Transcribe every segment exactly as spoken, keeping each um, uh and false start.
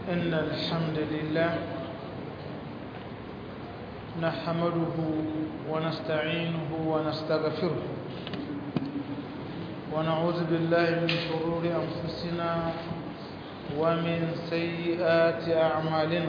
إن الحمد لله نحمده ونستعينه ونستغفره ونعوذ بالله من شرور أنفسنا ومن سيئات أعمالنا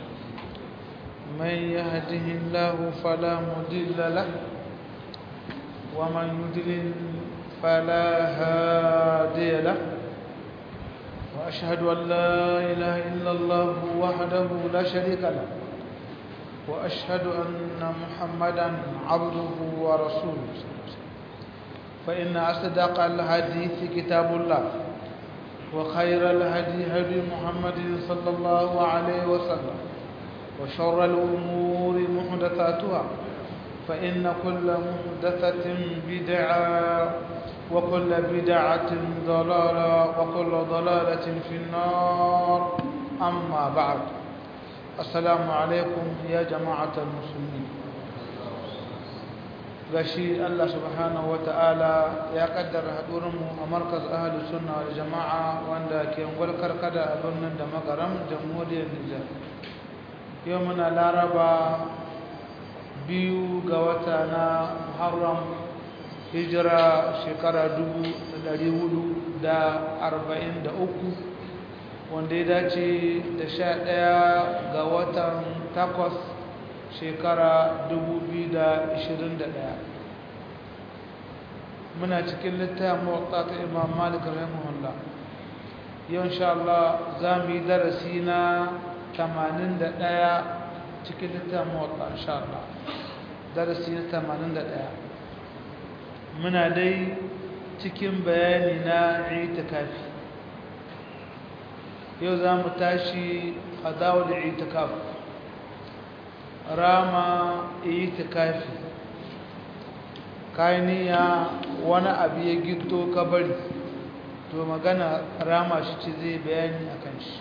من يهده الله فلا مضل له ومن يضلل فلا هادي له وأشهد أن لا إله إلا الله وحده لا شريك له وأشهد أن محمدا عبده ورسوله فإن أصدق الحديث كتاب الله وخير الهدي هدي محمد صلى الله عليه وسلم وشر الأمور محدثاتها فإن كل محدثة بدعة وكل بدعة ضلالة وكل ضلالة في النار أما بعد السلام عليكم يا جماعة المسلمين gashi Allah subhanahu wa ta'ala ya kaddara hadurinmu a markaz ahlus sunna wal jama'a wanda ke ngulkar kada a birnin da magaram jamhuriyar Nijar yau muna laraba biyu ga wata na Muharram hijira shekara dubu da ɗari hudu da arba'in da uku wanda ya dace da sha ɗaya ga watan takwas shekara dubu biyu da ashirin da ɗaya muna cikin littafin muwatta ta Imam Malik rahimahullah yau insha Allah za mu yi darasi na tamanin da ɗaya cikin littafin muwatta insha Allah darasi na tamanin da ɗaya muna dai cikin bayani na itikafi yau za mu tashi qada'ul itikaf rama itikafi kainiya wani abu ya gito ka bari to magana rama shi ce zai bayani akan shi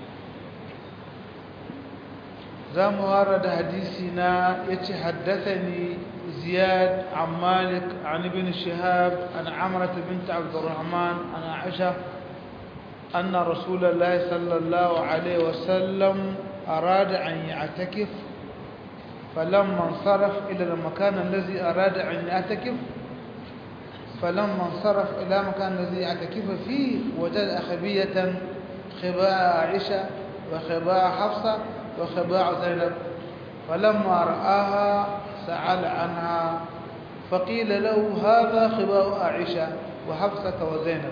za mu hara da hadisi na yace haddathani زياد عن مالك عن ابن شهاب عن عمرة بنت عبد الرحمن عن عائشة أن رسول الله صلى الله عليه وسلم أراد أن يعتكف فلما انصرف إلى المكان الذي أراد أن يعتكف فلما انصرف إلى المكان الذي يعتكف فيه وجد أخبية خباء عائشة وخباء حفصة وخباء زينب فلما رآها سأل عنها فقيل له هذا خباء عائشة وحفصة وزينب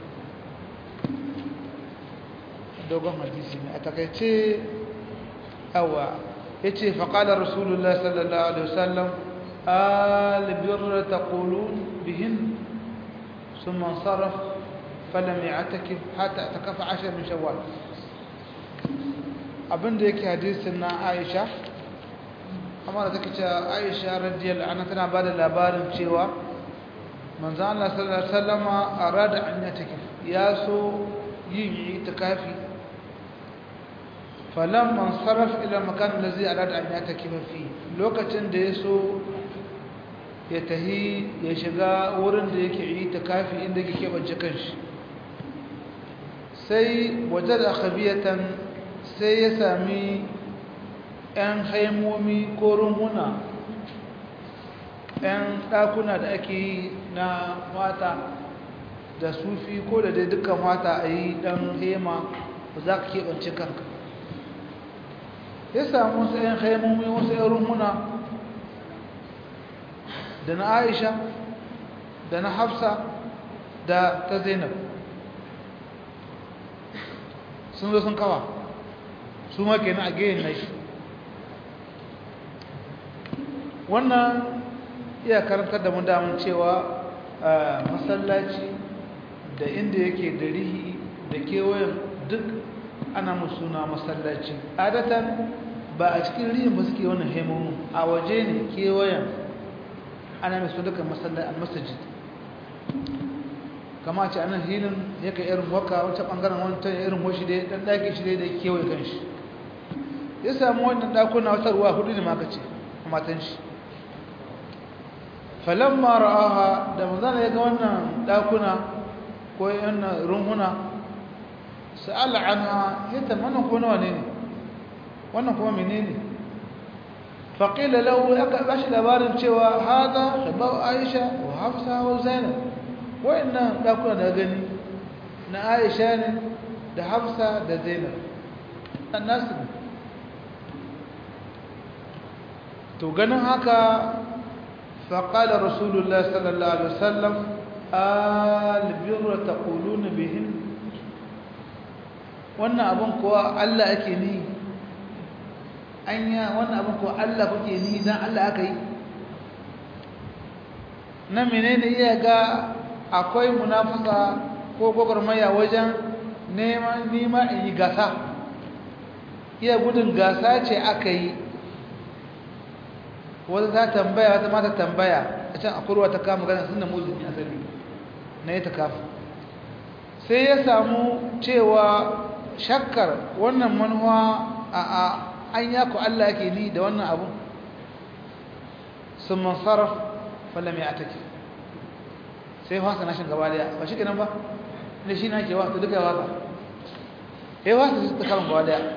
دوغم حديثي أتكيتي أو يتي فقال رسول الله صلى الله عليه وسلم آل بر تقولون بهن ثم انصرف فلم يعتكف حتى اعتكف عشر من شوال abin da yake hadisin na Aisha amma da take cewa Aisha radiyallahu anha tana bada labarin cewa manzo Allah sallallahu alaihi wasallama arada an yatakif ya so yin itikafi falamma saraf ila makan allazi arada an yatakif fi lokacin da ya so ya tahi ya shiga wurin da yake itikafi inda yake bance kanshi sai wajada khabiyatan sai ya sami ‘yan haimomi ko runhuna ‘yan ɗakuna da ake yi na mata da sufi ko da dai dukkan mata a yi ɗan hema ba za ka keɓance kanka ya sami wasu ‘yan haimomi wasu ‘yan runhuna da na aisha da na hafsa da ta zainab sun zo sun kawa su ma kenan a gayin nashi wannan iya karantar da mu damun cewa masallaci da inda yake da rihi da kewayen duk ana musuna masallaci adatan ba a cikin rihin ba suke wannan hemomin a waje ne kewayen ana mai su duka masajid kama ce anan hilin yake irin waka wata bangaren wata irin hoshi da dan daki shi da kewaye kanshi ya samu wannan dakuna wata ruwa hudu ne maka ce matan shi falamma ra'aha da manzana ya ga wannan dakuna ko yana runhuna sa'ala anha yace wannan ko nawa ne wannan kuma menene faqila lahu aka bashi labarin cewa hada shabab Aisha wa Hafsa wa Zainab wa'annan dakuna da gani na Aisha ne da Hafsa da Zainab annasu to ganin haka faqala rasulullah sallallahu alaihi wasallam albirra taquluna bihin wannan abun kuwa Allah ake ni anya wannan abun kuwa Allah kuke ni dan Allah aka yi na menene iya ga akwai munafasa ko gogormaya wajen neman nima in yi gasa iya gudun gasa ce aka yi wata ta tambaya wata mata tambaya a can akwai ruwa ta kama ganin sun da mulki asali na yi ta kafa sai ya samu cewa shakkar wannan manuwa a a an yaku Allah yake ni da wannan abu sun mansaraf fallam ya atake sai fasa nashin gaba daya ba shi kenan ba ne shi na ke wata duka waka ya wasa su ta kama gaba daya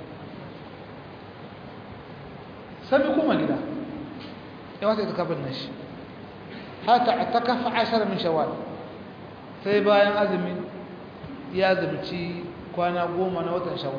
sami kuma gida ya wata ta kafin nashi hata a ta kafa ashar min shawar sai bayan azumi ya zumci kwana goma na watan shawar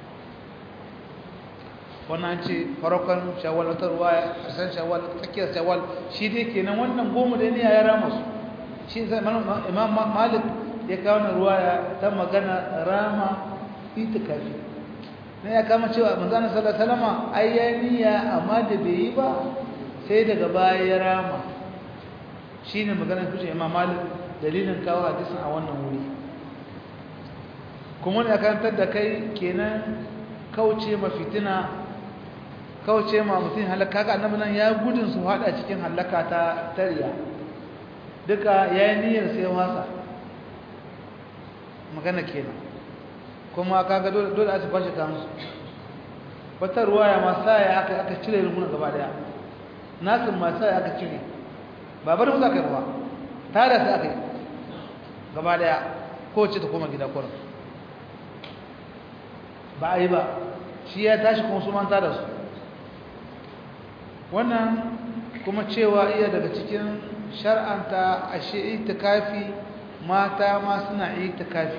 wannan ce farkon shawar wata ruwa ƙarshen shawar tsakiyar shawar shi dai kenan wannan goma da niyya ya rama su shi imam malik ya kawo na ruwa ta magana rama itikafi na ya kama cewa manzana sallallahu alaihi wasallam ayyaniya amma da bai yi ba sai daga baya ya rama shine maganar kuce imam malik dalilin kawo hadisin a wannan wuri kuma ne karantar da kai kenan kauce ma fitina kauce ma mutum halaka ga annabi nan ya gudun su hada cikin halaka ta tariya duka yayin niyyar sai wasa magana kenan kuma kaga dole dole a ci kwashe kansu wata ruwaya ma sai aka aka cire rumuna gaba daya nasin ma sai aka cire babar mu zaka ruwa tare sai aka gaba daya ko ce ta koma gida kurin ba a yi ba shi ya tashi kuma su manta da su wannan kuma cewa iya daga cikin shar'anta ashe itikafi mata ma suna itikafi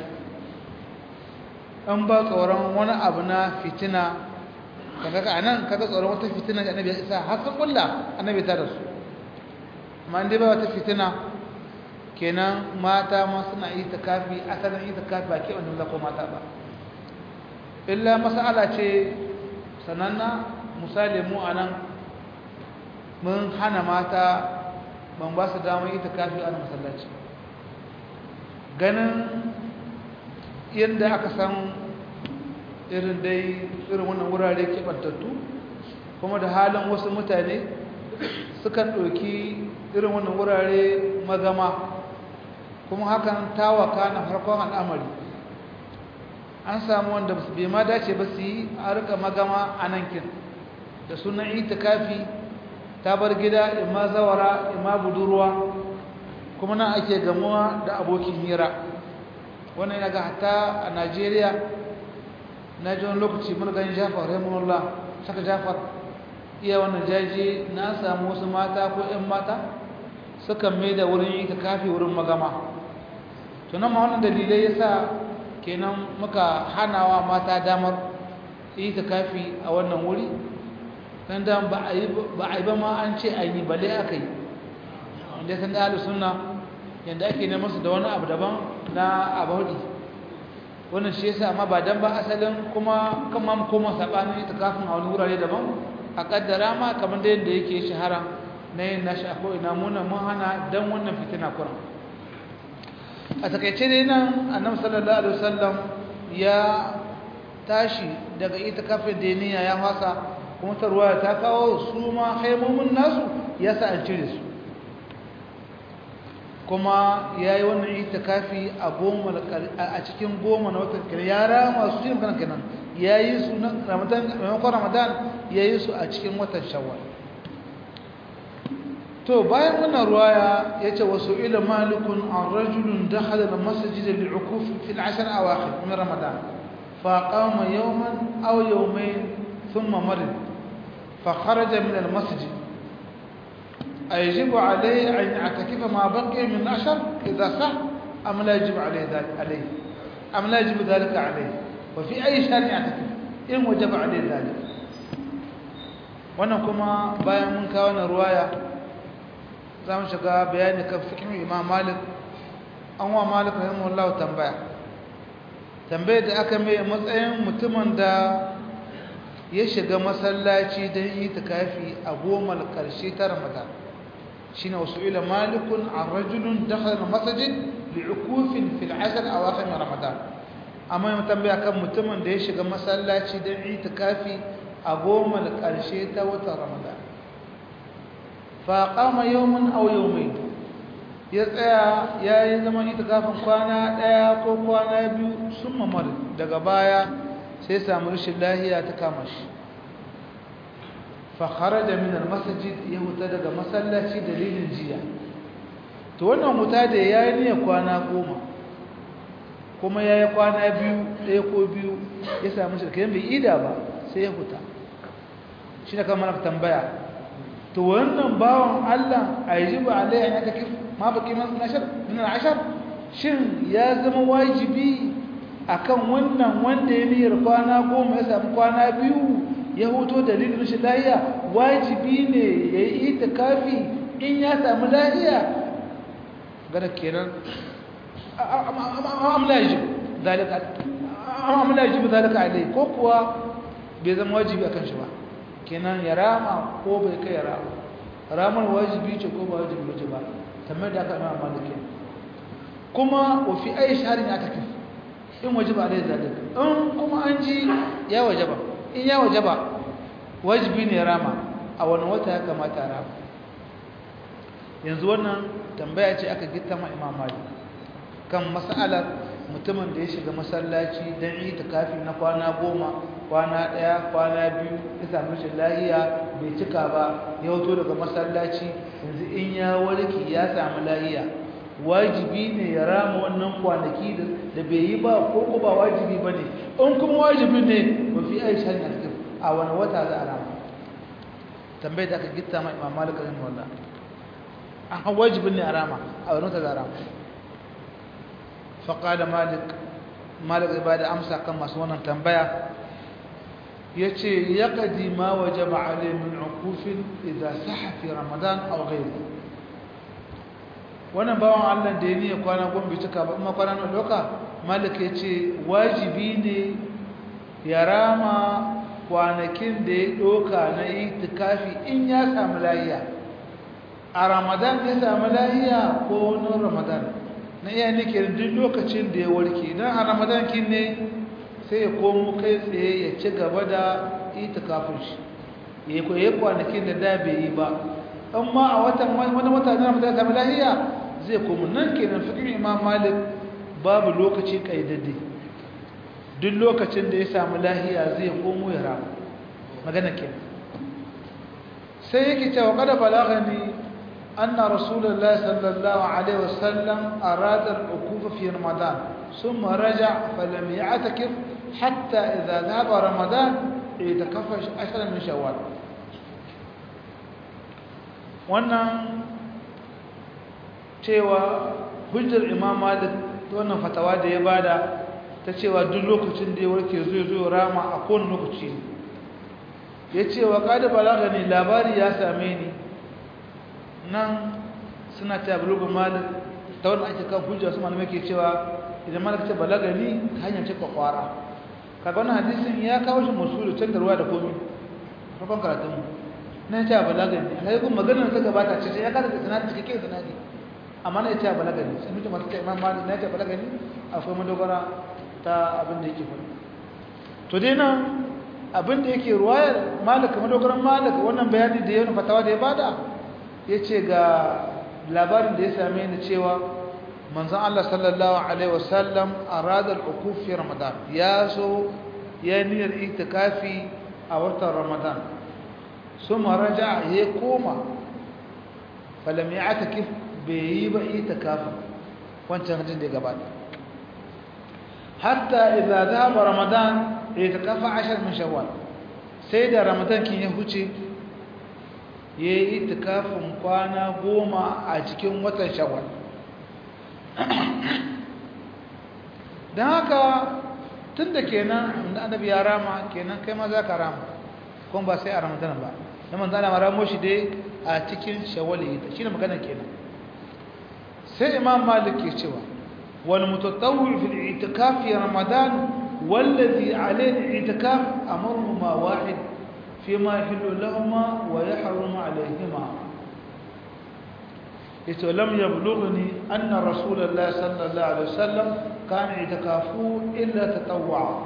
an ba tsoron wani abu na fitina kaga ka anan kaga tsoron wata fitina da annabi ya isa har sun kulla annabi ta da su amma indai ba wata fitina kenan mata ma suna itikafi asalin itikafi ba ke wannan ko mata ba illa mas'ala ce sananna misali mu anan mun hana mata ban ba su damar itikafi a masallaci ganin yadda aka san irin dai irin wannan wurare keɓantattu kuma da halin wasu mutane sukan ɗauki irin wannan wurare magama kuma hakan tawaka na farkon al'amari an samu wanda bai ma dace ba su yi a rika magama a nan kin da sunan itikafi ta bar gida imma zawara imma budurwa kuma nan ake gamuwa da abokin hira wannan yana ga hatta a Najeriya na ji wani lokaci mun gani Jafar rahimahullah saka Jafar iya wannan jaji na samu wasu mata ko ƴan mata suka mai da wurin itikafi wurin magama to nan ma wannan dalilai yasa kenan muka hanawa mata damar itikafi a wannan wuri dan dan ba a yi ba a yi ba ma an ce an yi bale aka yi inda san da ahlus sunna yanda ake neman su da wani abu daban na abahudi wannan shi yasa amma ba dan ba asalin kuma kan ma mu koma sabanin itikafin a wani wurare daban a kaddara ma kamar da yanda yake shahara na yin nashi a ko ina muna mun hana dan wannan fitina kuran a takaice dai nan annabi sallallahu alaihi wasallam ya tashi daga itikafin da niyya ya fasa kuma tarwaya ta kawo su ma haimomin nasu yasa an cire su kuma yayi wannan itikafi a goma a cikin goma na watan kenan ya rama su yin kana kenan yayi su na Ramadan maimakon Ramadan yayi su a cikin watan Shawwal to bayan wannan ruwaya yace wasu ila malikun an rajulun dakhala al-masjid li'ukuf fi al-ashr awakhir min ramadan fa qama yawman aw yawmayn thumma marid fa kharaja min al-masjid أيجب عليه أن يعتكف ما بقي من عشر إذا صح أم لا يجب عليه ذلك عليه أم لا يجب ذلك عليه وفي أي شهر يعتكف إن وجب عليه ذلك wannan kuma bayan mun kawo wannan ruwaya za mu shiga bayani kan fiqhin Imam Malik an wa Malik rahimahullah tambaya tambayar da aka mai matsayin mutumin da ya shiga masallaci don itikafi a goma karshe ta Ramadan shine wasu'ila Malikun an rajulun dakhala al-masjid li'ukufin fil ashr awakhir min Ramadan amma mun tambaya kan mutumin da ya shiga masallaci don itikafi a goma ƙarshe ta watan Ramadan fa qama yawman aw yawmayn ya tsaya yayin zaman itikafin kwana daya ko kwana biyu sun mamar daga baya sai samu rashin lahiya ta kama shi fa kharaja min al-masjid ya huta daga masallaci dalilin jiya to wannan huta da yayi ne kwana goma kuma yayi kwana biyu ɗaya ko biyu ya samu shi kai bai ida ba sai ya huta shi ne kamar tambaya to wannan bawon Allah ajibu alaihi an yakif ma baki man nashar min al-ashar shin ya zama wajibi akan wannan wanda ya niyyar kwana goma ya samu kwana biyu ya huto dalilin rashin lafiya wajibi ne yayi itikafi in ya samu lafiya gada kenan am la yajib dalika am la yajib dalika alai ko kuwa bai zama wajibi akan shi ba kenan ya rama ko bai kai ya rama ramar wajibi ce ko ba wajibi ce ba kamar da aka nuna malikin kuma wa fi ayi shahrin ya takif in wajiba alai zalika in kuma an ji ya wajaba in ya wajaba wajibi ne rama a wani wata ya kamata rama yanzu wannan tambaya ce aka gitta ma Imam Malik kan mas'alar mutumin da ya shiga masallaci don itikafi na kwana goma kwana ɗaya kwana biyu ya samu shi lahiya bai cika ba ya hoto daga masallaci yanzu in ya warke ya samu lahiya wajibi ne ya rama wannan kwanaki da bai yi ba ko ko ba wajibi ba ne in kuma wajibi ne mafi aisha ne a wani wata za a rama tambayar da aka gitta ma Imam Malik rahimahullah an wajibin ne a rama a wani wata za a rama faƙada malik malik ba da amsa kan masu wannan tambaya ya ce ya ƙadi ma waje ba'ale min ukufin idan saha fi ramadan a gairu wannan bawan allah da ya niya kwana gombe cika ba kuma kwana na doka malik ya ce wajibi ne ya rama kwanakin da ya doka na itikafi in ya samu lahiya a ramadan ya samu lahiya ko wani ramadan na iya nake duk lokacin da ya warke idan a ramadan kin ne sai ya komo kai tsaye ya ci gaba da itikafin shi ya yi kwanakin da da bai yi ba amma a watan wani wata na ramadan ta lahiya zai komo nan kenan fikin Imam Malik babu lokaci kaidadde duk lokacin da ya samu lahiya zai komo ya rama magana kenan sai yake cewa kada balagani أن رسول الله صلى الله عليه وسلم أراد العكوف في رمضان ثم رجع فلم يعتكف حتى إذا ذهب رمضان اعتكف عشرا من شوال wannan cewa hujjar Imam Malik wannan fatawa da ya bada ta cewa duk lokacin da ya warke zai zo rama a kowane lokaci ya ce wa kada balagani labari ya same ni nan suna ta bulugun malik ta wani ake kan hujja su malamai ke cewa idan malik ce balagani ta hanyar ce kwakwara kaga wannan hadisin ya kawo shi musulu can da ruwa da komi farkon karatunmu na ya ce balagani alhali kuma maganar ta gabata ce ya kada da sanadi cikakken sanadi amma na ya ce balagani sai mutum masu ce imam malik na ya ce balagani akwai madogara ta abin da yake faɗi to dai nan abin da yake ruwayar malik madogaran malik wannan bayani da ya fatawa da ya bada ya ce ga labarin da ya same ni cewa manzan Allah sallallahu Alaihi wasallam a radar ukufi ramadan ya so ya niyyar itikafi a watan ramadan su maraja ya koma falam ya'takif bai yi ba itikafi wancan hadin da gabata hatta idza dhahaba ramadan itikafa ashar min shawwal sai da ramadan kin ya huce yayi itikafin kwana goma a cikin watan shawwal dan haka tunda kenan annabi ya rama kenan kai ma za ka rama kuma ba sai a ramadan ba dan manzo Allah ramo shi dai a cikin shawwal ita shine magana kenan sai imam malik ke cewa wal mutatawwi fi al-i'tikaf fi ramadan wallazi alayhi al-i'tikaf amruhuma wahid fima yahillu lahumma wa yahrumu alayhima yace lam yablughni anna rasulullah sallallahu alaihi wasallam kana i'tikafu illa tatawwa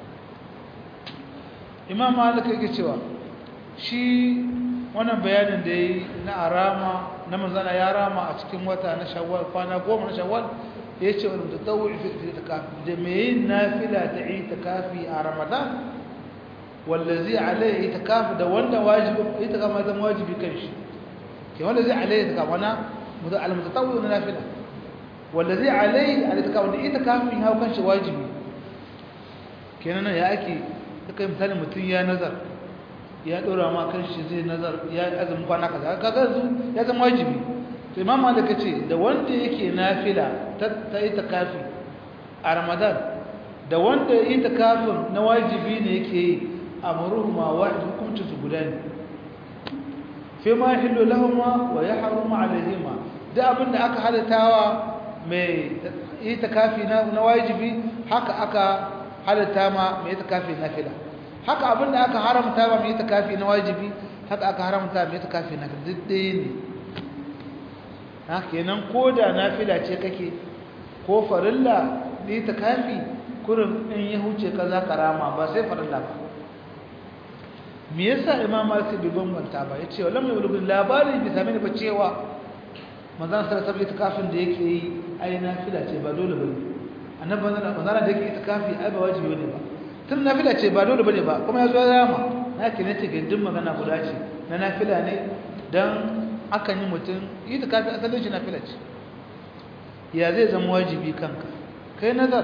imam malik yake cewa shi wannan bayanin da yayi na arama na manzana ya rama a cikin wata na shawwal kwana goma na shawwal yace wal mutatawwi fi i'tikaf da mai nafila ta i'tikafi a ramadan wallazi alayhi i'tikaf da wanda wajibi i'tikaf ma zama wajibi kanshi ke wallazi alayhi i'tikaf wana muda al mutatawwi na nafila wallazi alayhi i'tikaf da i'tikaf min hawo kanshi wajibi kenan ya ake kai misali mutun ya nazar ya dora ma kanshi zai nazar ya azumi kwana kaza kaga ya zama wajibi to imam malik ce da wanda yake nafila ta yi takafi a ramadan da wanda yi takafin na wajibi ne yake yi amruhuma wahid hukunci su guda ne fi ma yahillu lahumma wa yahrumu alaihima da abinda aka halatawa mai yi takafi na wajibi haka aka halata ma mai takafi nafila haka abinda aka haramta ba mai takafi na wajibi haka aka haramta mai takafi na diddai ne haka kenan koda nafila ce kake ko farilla ne takafi kurin in ya huce kaza karama ba sai farilla ba me yasa imam malik bai bambanta ba yace wallahi mai bulugul labari bi same ba cewa manzon sallallahu alaihi wasallam da yake yi ai nafila ce ba dole bane annabi manzon da yake itikafi ai ba wajibi ne ba tun nafila ce ba dole bane ba kuma yazo ya rama nake ne ce gindin magana guda ce na nafila ne dan akan yi mutum itikafi asalin shi nafila ce ya zai zama wajibi kanka kai nazar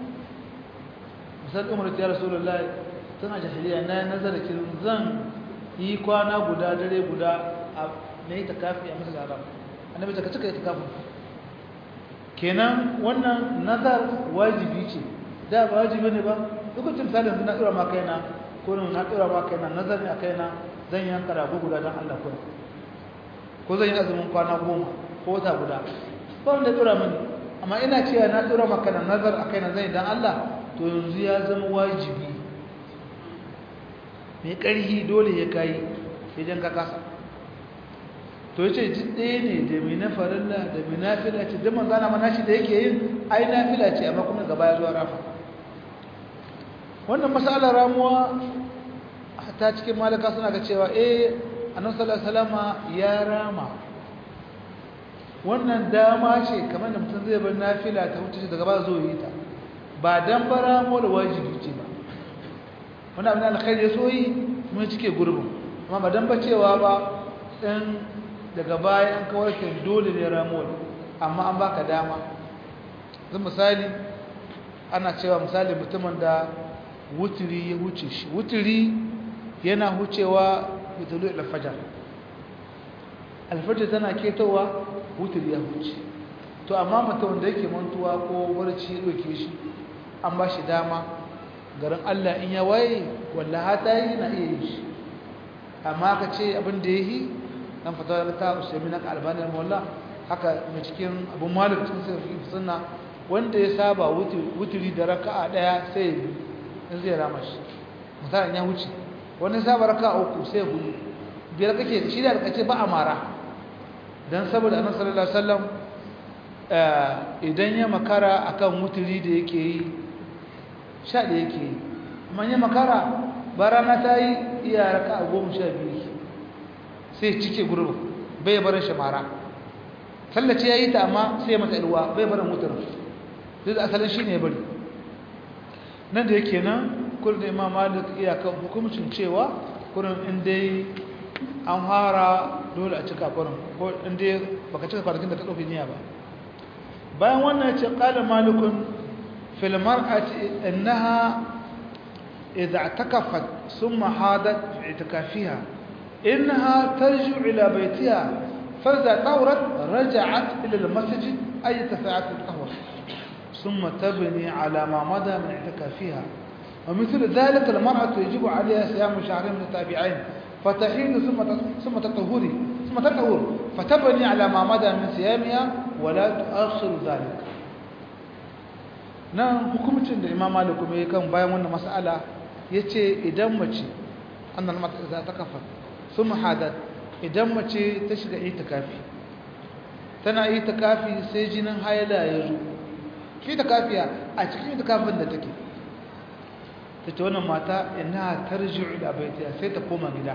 misal umar ya rasulullahi tun a jahiliya na nazar kin zan yi kwana guda dare guda a na itikafi a masal haram annabi ta cika itikafi kenan wannan nazar wajibi ce da ba wajibi ne ba lokacin misalin na dora ma kaina ko na dora ma kaina nazar ne a kaina zan yi yanka rago guda don Allah ko ko zan yi azumin kwana goma ko wata guda ba wanda dora mini amma ina cewa na dora maka na nazar a kaina zan yi don Allah to yanzu ya zama wajibi mai ƙarfi dole ya kai idan ka kasa to yace ji ɗaya ne da mai na farilla da mai nafila ce da manzo na manashi da yake yin ai nafila ce amma kuma gaba ya zuwa rafa wannan masalar ramuwa ta cikin malaka suna ga cewa eh annabi sallallahu alaihi wasallama ya rama wannan dama ce kamar da mutum zai bar nafila ta wuce daga ba zo yi ta ba dan bara mu da wajibi ce ba wannan abin alkhairi ya soyi mun cike gurbin amma ba dan ba cewa ba in daga baya an kawar ka dole ne ramuwa amma an baka dama zan misali ana cewa misali mutumin da wuturi ya huce shi wuturi yana hucewa bitulu al-fajr al-fajr tana ketowa wuturi ya huce to amma mutum da yake mantuwa ko barci ya doke shi an ba shi dama garin Allah in ya waye wallahi hata yi na iya yi shi amma ka ce abin da yayi dan fatawa ta Usaimin na Albani mawalla haka mai cikin Abu Malik cikin sai sunna wanda ya saba wuturi da raka'a daya sai in zai rama shi misalan ya huce wani saba raka'a uku sai hudu biyar kake shi da kace ba amara dan saboda Annabi sallallahu alaihi wasallam idan ya makara akan wuturi da yake yi sha da yake yi amma ya makara barana ta yi iya raka'a goma sha biyu sai cike gurbin bai barin shamara sallace yayi ta amma sai mata ilwa bai barin mutar duk asalin shine ya bari nan da yake nan kullum Imam Malik iya kan hukuncin cewa kullum in dai an fara dole a cika kwanan ko inda baka cika kwanakin da ka ɗauki niyya ba bayan wannan ce ƙala malikun filmar a ce innaha idza takafat sun mahadat itikafiha innaha tarju ila baitiha farza tawrat raja'at ila al-masjid ay tasa'at al-qahwa thumma tabni ala ma mada min itikafiha ومثل ذلك المرأة يجب عليها صيام شهرين متتابعين فتحيض ثم ثم تطهر ثم تطهر فتبني على ما مضى من صيامها ولا تؤخر ذلك nan hukumcin da Imam Malik kuma kan bayan wannan mas'ala yace idan mace annal mata za ta kafa thumma hadat idan mace ta shiga itikafi tana itikafi sai jinin haila ya zo itikafiya a cikin itikafin da take tace wannan mata ina tarji'u ila baitiha sai ta koma gida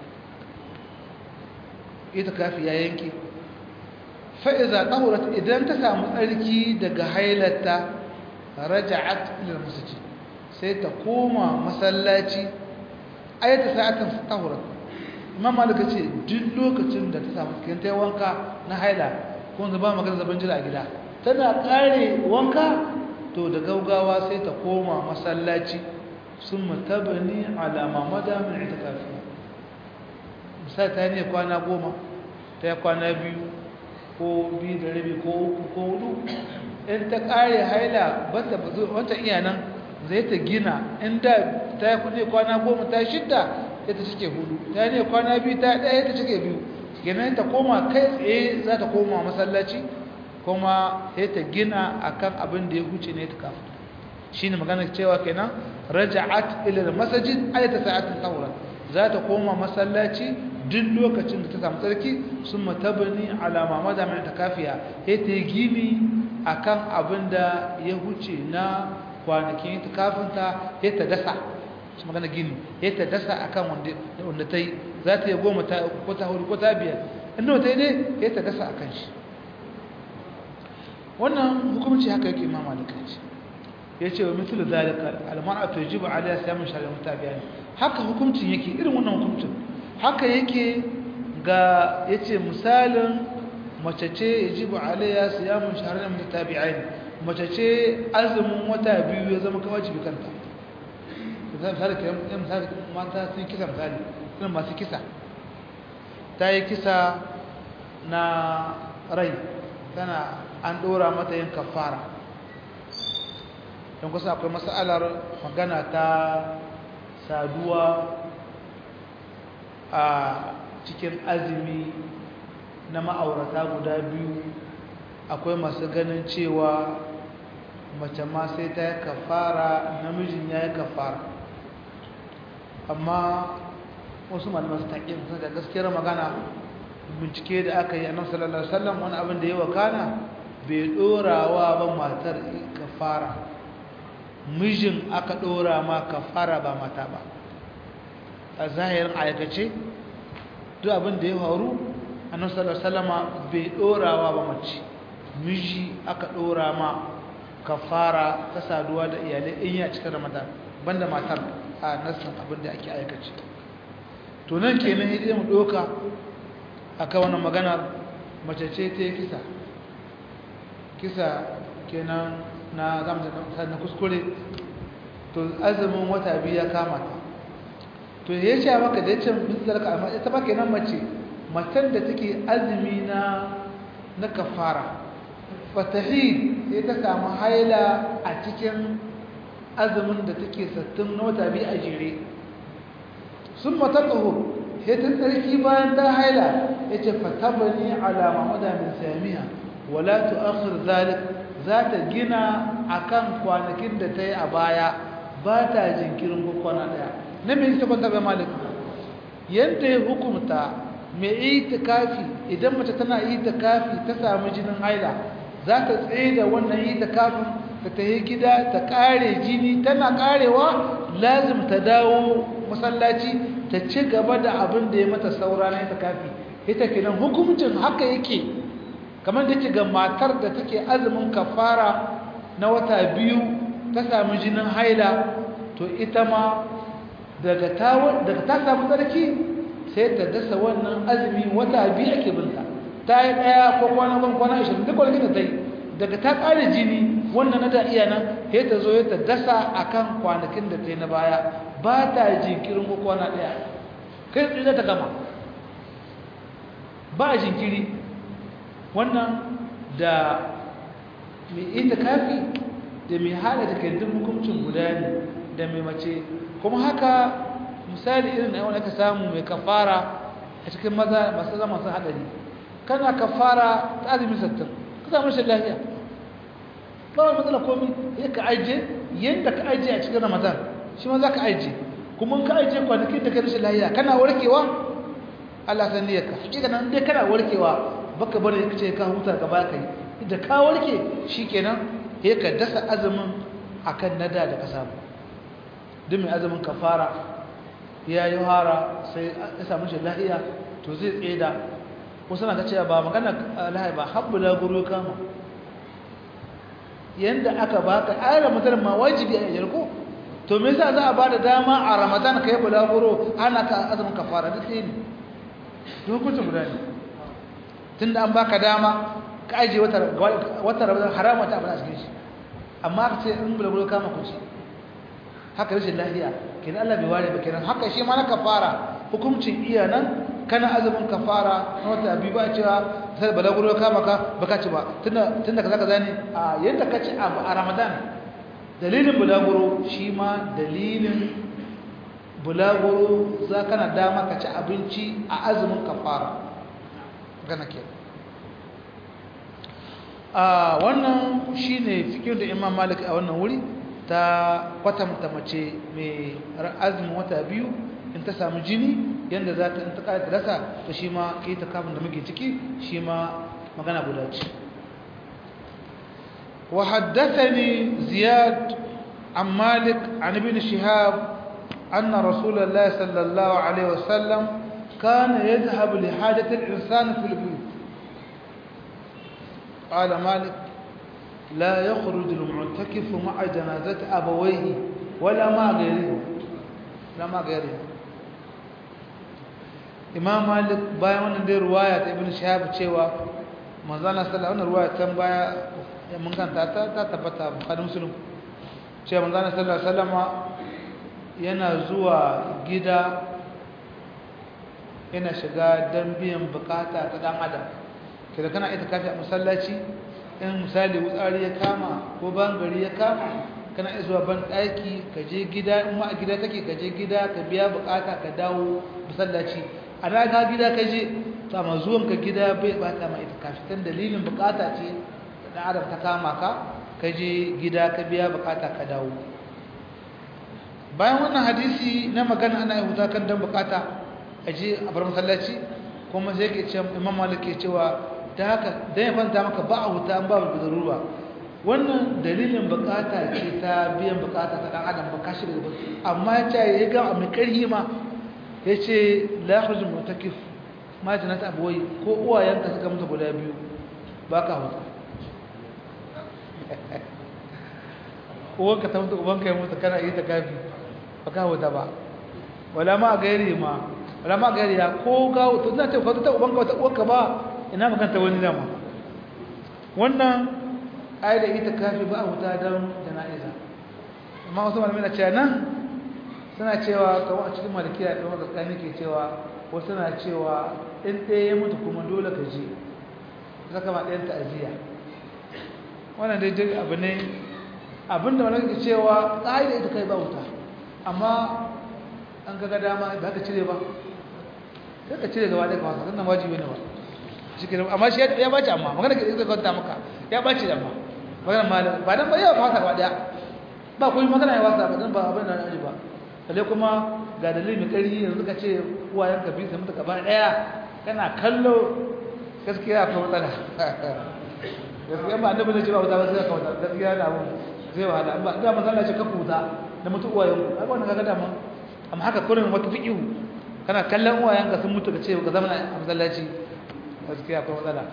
itikafi ya yanke fa iza tahurat idan ta samu tsarki daga hailata raja'at ila masjid sai ta koma masallaci ayata sa'atan tahurat imam malik ce duk lokacin da ta samu cikin tayi wanka na haila ko zuba magana zaban jira a gida tana kare wanka to da gaugawa sai ta koma masallaci summa tabni ala ma mada min itikafi misali ta ne kwana goma ta yi kwana biyu ko biyu da rabi ko uku ko hudu in ta kare haila bata bazo wata iya nan zai ta gina inda ta yi kudi kwana goma ta shidda ya ta cike hudu ta ne kwana biyu ta ɗaya ta cike biyu kenan ta koma kai tsaye za ta koma masallaci kuma sai ta gina akan abin da ya huce ne ta kafa shine magana cewa kenan raja'at ila al-masjid ayata sa'atin tawra za ta koma masallaci duk lokacin da ta samu tsarki summa tabni ala ma mada min takafiya sai ta gini akan abinda ya huce na kwanakin takafinta sai ta dasa shi magana gini sai ta dasa akan wanda wanda tai za ta yi goma ta ko ta hudu ko ta biyar inda ta yi ne sai ta dasa akan shi wannan hukunci haka yake imama da kai yace wa mithlu zalika al-mar'atu yajibu 'alayha siyamu shahrin mutabi'in haka hukuncin yake irin wannan hukuncin haka yake ga yace misalin mace ce yajibu 'alayha siyamu shahrin mutabi'in mace ce azumin wata biyu ya zama wajibi kanta zan fara kiran misali mata sun kisa misali sun masu kisa ta yi kisa na rai tana an dora mata yin kafara don kusa akwai matsalar magana ta saduwa a cikin azumi na ma'aurata guda biyu akwai masu ganin cewa mace ma sai ta yi kafara namijin ya yi kafara amma wasu malamai su taƙi da gaskiyar magana bincike da aka yi a nan sallallahu alaihi wasallam wani abin da ya wakana bai ɗorawa ba matar kafara mijin aka ɗora ma kafara ba mata ba a zahirin aikace duk abin da ya faru annabi sallallahu alaihi wasallama bai ɗorawa ba mace miji aka ɗora ma kafara ta saduwa da iyalai in ya cika ramadan banda matar a nasin abin da ake aikace to nan kenan idan mu ɗoka aka wannan magana mace ce ta yi kisa kisa kenan na zamta na kuskure to azumin wata biyu ya kama ta to ya ce maka da ya ce misalarka amma ita ba kenan mace matan da take azumi na na kafara fatahi sai ta samu haila a cikin azumin da take sattin na wata biyu a jere sun matakahu sai ta tsarki bayan ta haila ya ce fatabani alama madamin samiya wala tu'akhir zalik za ta gina akan kwanakin da ta yi a baya ba ta jinkirin kwana daya na mai ta kwanta bai malik yadda ya hukumta mai itikafi idan mace tana itikafi ta samu jinin haila za ta tsaye da wannan itikafin ta tafi gida ta kare jini tana karewa lazim ta dawo masallaci ta ci gaba da abin da ya mata saura na itikafi ita kenan hukuncin haka yake kamar da ga matar da take azumin kafara na wata biyu ta samu jinin haila to ita ma daga ta daga ta samu tsarki sai ta dasa wannan azumi wata biyu ake binta ta yi ɗaya ko kwana ban kwana ashirin duk wani ta yi daga ta ƙare jini wannan na da iya nan sai ta zo ya ta dasa a kan kwanakin da ta yi na baya ba ta jinkirin ko kwana ɗaya kai tsaye za ta gama ba a jinkiri wannan da mai ita kafi da mai hada da kaidin hukuncin guda ne da mai mace kuma haka misali irin na wani aka samu mai kafara a cikin maza masu zama sun haɗari kana kafara ta azumi sattin ka samu rashin lafiya ba wani matsala komi ya ka ajiye yadda ka ajiye a cikin ramadan shi ma za ka ajiye kuma ka ajiye kwanakin da ka rashin lafiya kana warkewa Allah san ne ka hakika nan dai kana warkewa baka bari ka ce ka huta gaba ka yi da ka warke shikenan sai ka dasa azumin akan nada da ka samu duk mai azumin kafara ya yi hara sai ya samu shi lahiya to zai tseda wasu na ka ce ba magana lahiya ba habbu la guru kama yanda aka baka ayar ramadan ma wajibi a yarko to me yasa za a bada dama a ramadan kai bulaguro ana ka azumin kafara duk sai ne hukuncin guda ne tunda an baka dama ka aje wata wata ramadan harama ta abin a cikin shi amma ka ce in bulaguro kama ku ci haka rashin lafiya kenan Allah bai ware ba kenan haka shi ma na kafara hukuncin iya nan kana azumin kafara na wata biyu ba cewa sai bulaguro kama ka baka ci ba tunda tunda kaza kaza ne a yanda ka ci a ramadan dalilin bulaguro shi ma dalilin bulaguro za kana dama ka ci abinci a azumin kafara gana ke a wannan shine fikin da Imam Malik a wannan wuri ta kwatanta mace mai azumin wata biyu in ta samu jini yanda za ta in ta kare ta rasa to shi ma kai ta kafin da muke ciki shi ma magana guda ce wa haddathani Ziyad an Malik an ibn Shihab أن رسول الله صلى الله عليه وسلم كان يذهب لحاجة الإنسان في البيوت قال مالك لا يخرج المعتكف مع جنازة أبويه ولا مع غيره لا مع غيره إمام مالك بايا من دي رواية ابن شهاب تشيوا manzana sallallahu alaihi ruwaya can baya mun kanta ta ta tabbata bukhari muslim cewa manzana sallallahu alaihi wasallama yana zuwa gida yana shiga don biyan bukata ta dan adam kida kana ita kafi a masallaci in misali wutsari ya kama ko bangare ya kama kana iya zuwa ban daki ka je gida in ma a gida take ka je gida ka biya bukata ka dawo masallaci a raga gida ka je to amma zuwan ka gida bai bata ma ita kafi dan dalilin bukata ce da adam ta kama ka ka je gida ka biya bukata ka dawo bayan wannan hadisi na magana ana yi huta kan dan bukata a je a bar masallaci kuma sai ke ce Imam Malik ke cewa da haka dan ya kwanta maka ba a huta an babu zarura wannan dalilin bukata ce ta biyan bukata ta dan adam ba kashi da amma ya ce ya ga mai karhi ma yace la yakhruju mutakif ma janata abawai ko uwayenka suka mutu guda biyu baka huta uwanka ta mutu ubanka ya mutu kana yi ta kafi baka huta ba wala ma gairi ma wala ma gairi ya ko ga to zan ce ka ta ubanka wata uwarka ba ina maganta wani dama wannan ai da ita kafi ba huta dan jana'iza amma wasu malamai na cewa nan suna cewa kamar a cikin malikiya da wanda tsani ke cewa wasu suna cewa in ɗaya ya mutu kuma dole ka je zaka ma ɗayan ta'aziyya wannan dai duk abu ne abinda malamai ke cewa ai da ita kai ba huta amma an kaga dama ba ka cire ba sai ka cire gaba da ka wasa sannan wajibi ne ba shike amma shi ya bace amma magana ke zai kwanta maka ya bace da amma magana malam ba dan ba ya fasa gaba daya ba kuma magana ya wasa ba dan ba abin da ne ba kalle kuma ga dalilin kari yanzu ka ce uwayen ka bi su mutu gaba daya kana kallo gaskiya akwai matsala gaskiya ba annabi ne ce ba wata ba sai ka wata gaskiya da abu zai wahala ba da manzo Allah ya ce ka futa da mutu uwayen ai wannan kaga dama amma haka kullun wata fiqihu kana kallon uwayen ka sun mutu ka ce ka zama a masallaci gaskiya akwai matsala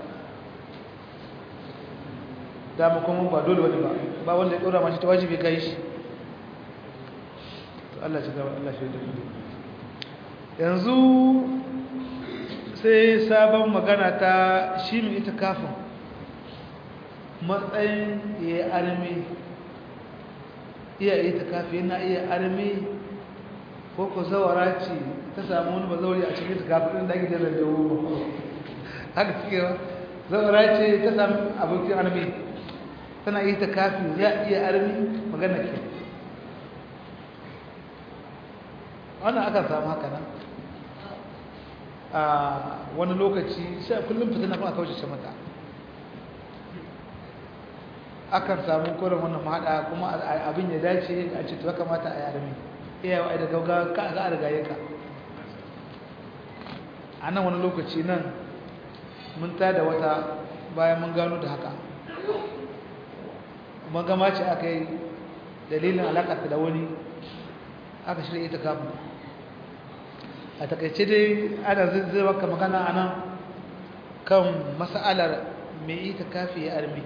dama kuma ba dole wani ba ba wanda ya dora mashi ta wajibi kai shi to Allah shi gaba Allah shi da yanzu sai sabon magana ta shi mai ita kafin matsayin ya yi armi iya ita kafin yana iya armi ko ko zawara ce ta samu wani bazauri a cikin ita kafin da ake jalar da wuro haka suke ba zawara ce ta samu abokin armi tana ita kafin ya iya armi magana ke wannan aka samu haka nan a wani lokaci sai kullum fitina kuma aka wuce mata akan samu koren wannan mahaɗa kuma abin ya dace a ce ya kamata a yi armi iya wa da gauga ka za a rigaye ka a nan wani lokaci nan mun tada wata bayan mun gano da haka kuma gama ce aka yi dalilin alaƙarta da wani aka shirya ita kafin a takaice dai ana zai baka magana a nan kan mas'alar mai ita kafi ya armi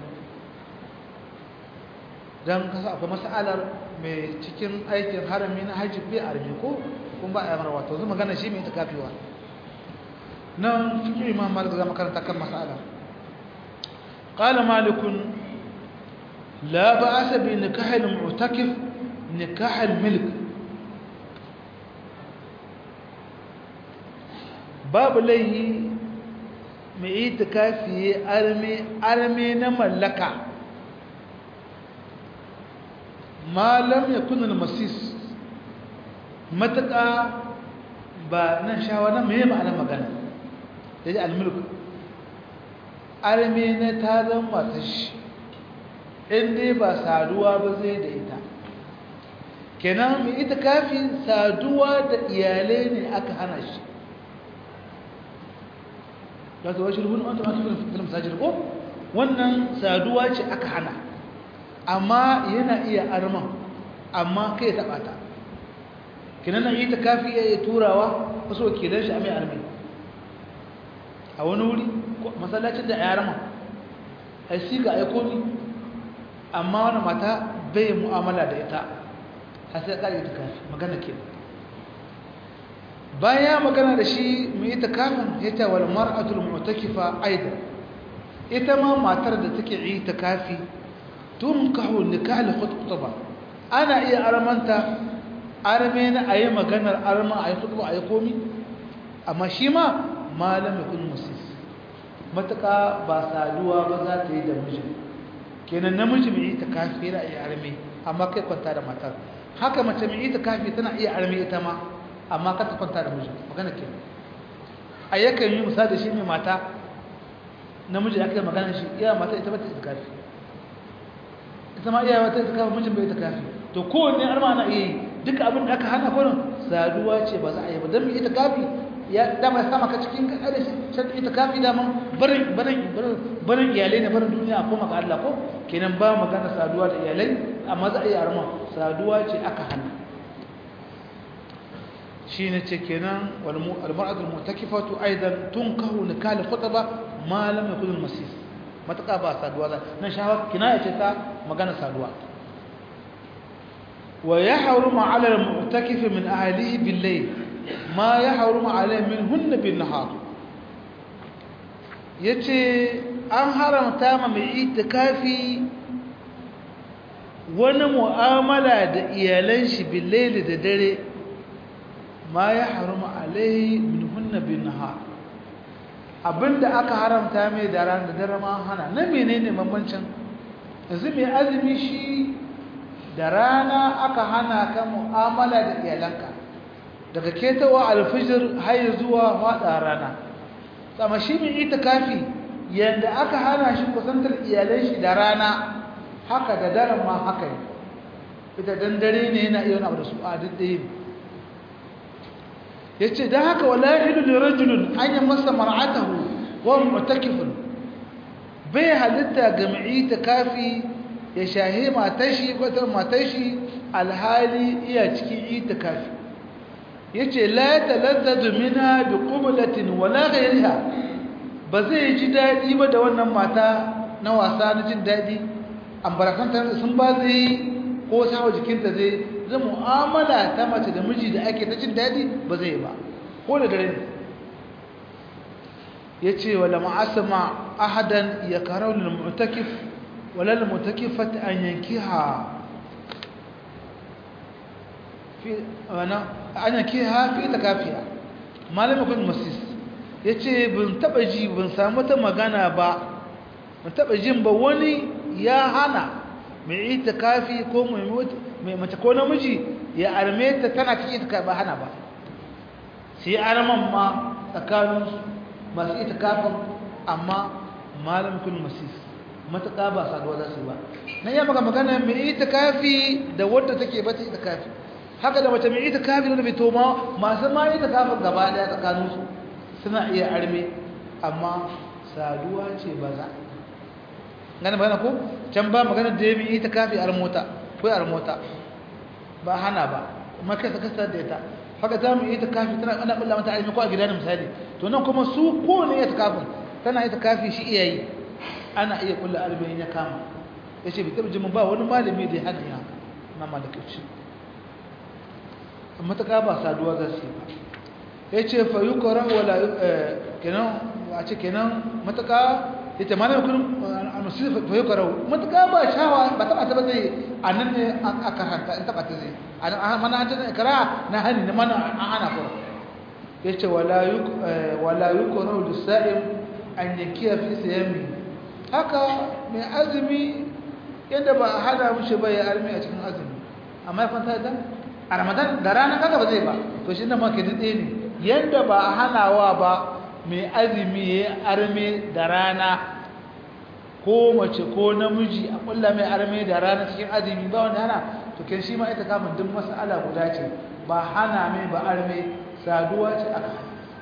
don kasa akwai mas'alar mai cikin aikin harami na hajji bai armi ko kun ba a yamar wato zai magana shi mai ita kafiwa nan fikin imam malik zama karanta kan mas'alar قال مالك لا بأس بنكاح المعتكف نكاح الملك babu laihi mai itikafi arme arme na mallaka malam ya kunan masis mataka ba nan shawara mai ma'ana magana da ji almulk arme na taron matashi inda ba saduwa ba zai da ita kenan mai itikafi saduwa da iyalai ne aka hana shi la tawashirun anta ma fi masajid ko wannan saduwa ce aka hana amma yana iya arma amma kai ta bata kinan nan ita kafi ya turawa wasu wakilan shi a mai armi a wani wuri masallacin da ya arma ai siga ai komi amma wannan mata bai mu'amala da ita har sai ka ita kafi magana kenan bayan magana da shi mai ita kafin ita wal mar'atul mu'takifa aidan ita ma matar da take yi ta kafi tunkahu nikah al khutbah ana iya armanta arme na ayi maganar arma ayi khutba ayi komi amma shi ma malam yakun musis mataka ba saduwa ba za ta yi da miji kenan namiji mai ita kafi yana iya arme amma kai kwanta da matar haka mace mai ita kafi tana iya arme ita ma amma ka ta kwanta da miji magana ke a yakan yi musa da shi mai mata namiji aka yi magana shi iya mata ita bata itikafi ita ma iya mata itikafi mijin bai itikafi to kowanne arma na iya yi duka abin da aka hana kwanan saduwa ce ba za a yi ba don mai itikafi ya dama ya sama ka cikin kaɗa da shi shan itikafi daman barin barin barin iyalai ne barin duniya ko maka Allah ko kenan ba magana saduwa da iyalai amma za a yi arma saduwa ce aka hana shine ce kenan wal mar'atul mu'takifatu aidan tunkahu nikah khutba ma lam yakun al-masis mataka ba saduwa nan shawa kinaya ce ta magana saduwa wa yahrumu 'ala al-mu'takif min ahlihi bil-layl ma yahrumu 'alayhi minhunna bin-nahar yace an haramta ma mai itikafi wani mu'amala da iyalan shi bil-layl da dare ma ya haramu alaihi min hunna bin nahar abinda aka haramta mai da ran da dare ma hana na menene bambancin yanzu mai azumi shi da rana aka hana ka mu'amala da iyalanka daga ketawa alfijir har zuwa fada rana amma shi mai itikafi yanda aka hana shi kusantar iyalan shi da rana haka da dare ma haka ne ita dan dare ne yana iya wani abu da su a duk yace dan haka wala yahidu li rajulin an yamassa mar'atahu wa mu'takifun bai halitta ga mai itikafi ya shahi matashi ko ta matashi alhali iya cikin itikafi yace la talazzadu minha bi qublatin wala ghayriha ba zai ji dadi ba da wannan mata na wasa na jin dadi ambarakanta sun ba zai ko sawa jikinta zai zai mu'amala ta mace da miji da ake ta jin daɗi ba zai ba ko da dare yace wala ma'asma ahadan yakrahu lil mu'takif wala lil mu'takifat an yankiha fi ana an yankiha fi takafiya malamin kun masis yace bin taba ji bin samu ta magana ba bin taba jin ba wani ya hana mai itikafi ko mai mace ko namiji ya arme ta tana cikin itikafi ba hana ba sai arman ma tsakanin masu itikafin amma malam kun masis mataka ba saduwa za su ba nan ya maka magana mai itikafi da wadda take bata itikafi haka da mace mai itikafi da bai toma masu ma itikafin gaba daya tsakanin su suna iya arme amma saduwa ce ba za gane magana ko can ba magana da ya bi itikafi ar mota ko ar mota ba hana ba kuma kai saka da ita haka ta mu itikafi tana ana kulla mata alimi ko a gidan misali to nan kuma su ko ne itikafin tana itikafi shi iya yi ana iya kulla alimi ya kama yace bi tabbiji mun ba wani malami da ya hada ya na malakaci amma ta ka ba saduwa za su ba yace fa yukra wala kenan a ce kenan mataka yace malamin kun annabi fa yukra mataka ba shawa ba ta ba zai anan ne aka hanta in taba ta zai anan mana ta ikra na hani ne mana ana ko yace wala yuk wala yukra lisa'im an yakiya fi siyami haka mai azumi yanda ba hada mushi ba ya armi a cikin azumi amma ya fanta da a ramadan da rana kaga ba zai ba to shi ne ma ke dade ne yanda ba hanawa ba mai azumi ya armi da rana ko mace ko namiji a kulla mai armi da rana cikin azumi ba wanda hana to kin shi ma ita kamun duk mas'ala guda ce ba hana mai ba armi saduwa ce aka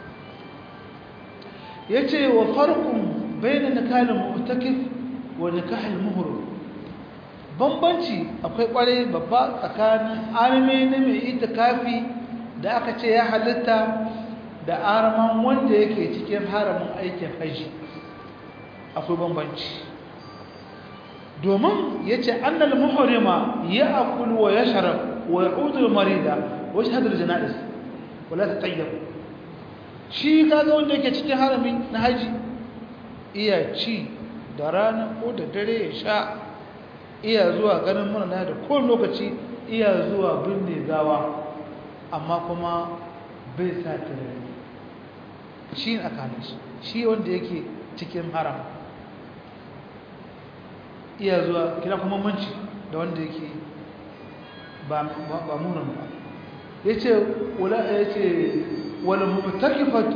yace wa farqun bayna nikalil mu'takif wa nikahil muhrim bambanci akwai kware babba tsakanin arme na mai itikafi da aka ce ya halitta da arman wanda yake cikin haramin aikin haji akwai bambanci domin yace annal muhrima ya'kul wa yashrab wa ya'udu al-marida wa yashhadu al-janaiz wala tatayyab shi kaga wanda yake cikin haramin na haji iya ci da rana ko da dare ya sha iya zuwa ganin muna da kowane lokaci iya zuwa binne gawa amma kuma bai sa turare shi ne aka shi shi wanda yake cikin haram iya zuwa kira kuma manci da wanda yake ba ba munan ba yace wala yace wala mutakifatu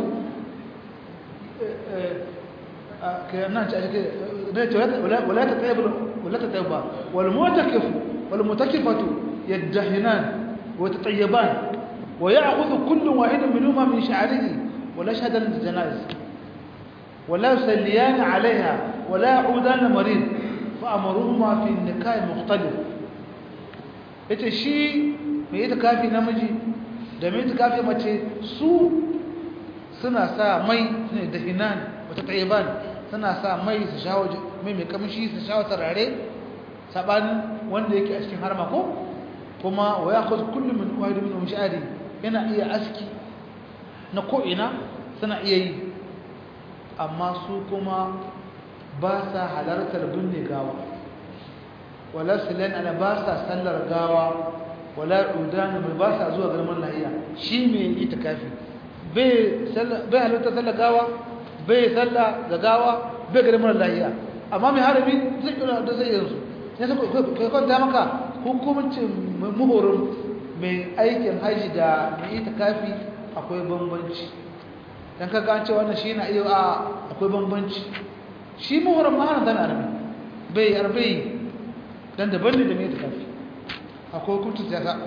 كأنها ولا ولا تتيب ولا تتيب والمعتكف والمعتكفة يدهنان ويتطيبان ويأخذ كل واحد منهما من شعره ولا يشهد الجنائز ولا يصليان عليها ولا يعودان مريض فأمرهما في النكاح مختلف yace shi mai itikafi namiji da mai itikafi mace su suna sa mai ne da hinan wata tayyiban suna sa mai su shawo mai mai kamshi su shawo tarare sabanin wanda yake a cikin harma ko kuma wa yakhudh kullu min wahid minhum sha'ri yana iya aski na ko ina suna iya yi amma su kuma ba sa halartar binne gawa wala silan ala ba sa sallar gawa wala udan ba sa zuwa garman lahiya shi mai itikafi bai sallar bai halartar sallar gawa bai salla ga gawa bai garman lahiya amma mai harami zai kira da sai yanzu sai kai kwanta maka hukuncin muhurin mai aikin haji da mai itikafi akwai bambanci dan kaga an ce wannan shi na iya a akwai bambanci shi muhurin ma ana dan arbi bai arbi dan daban ne da mai itikafi akwai hukuncin siyasa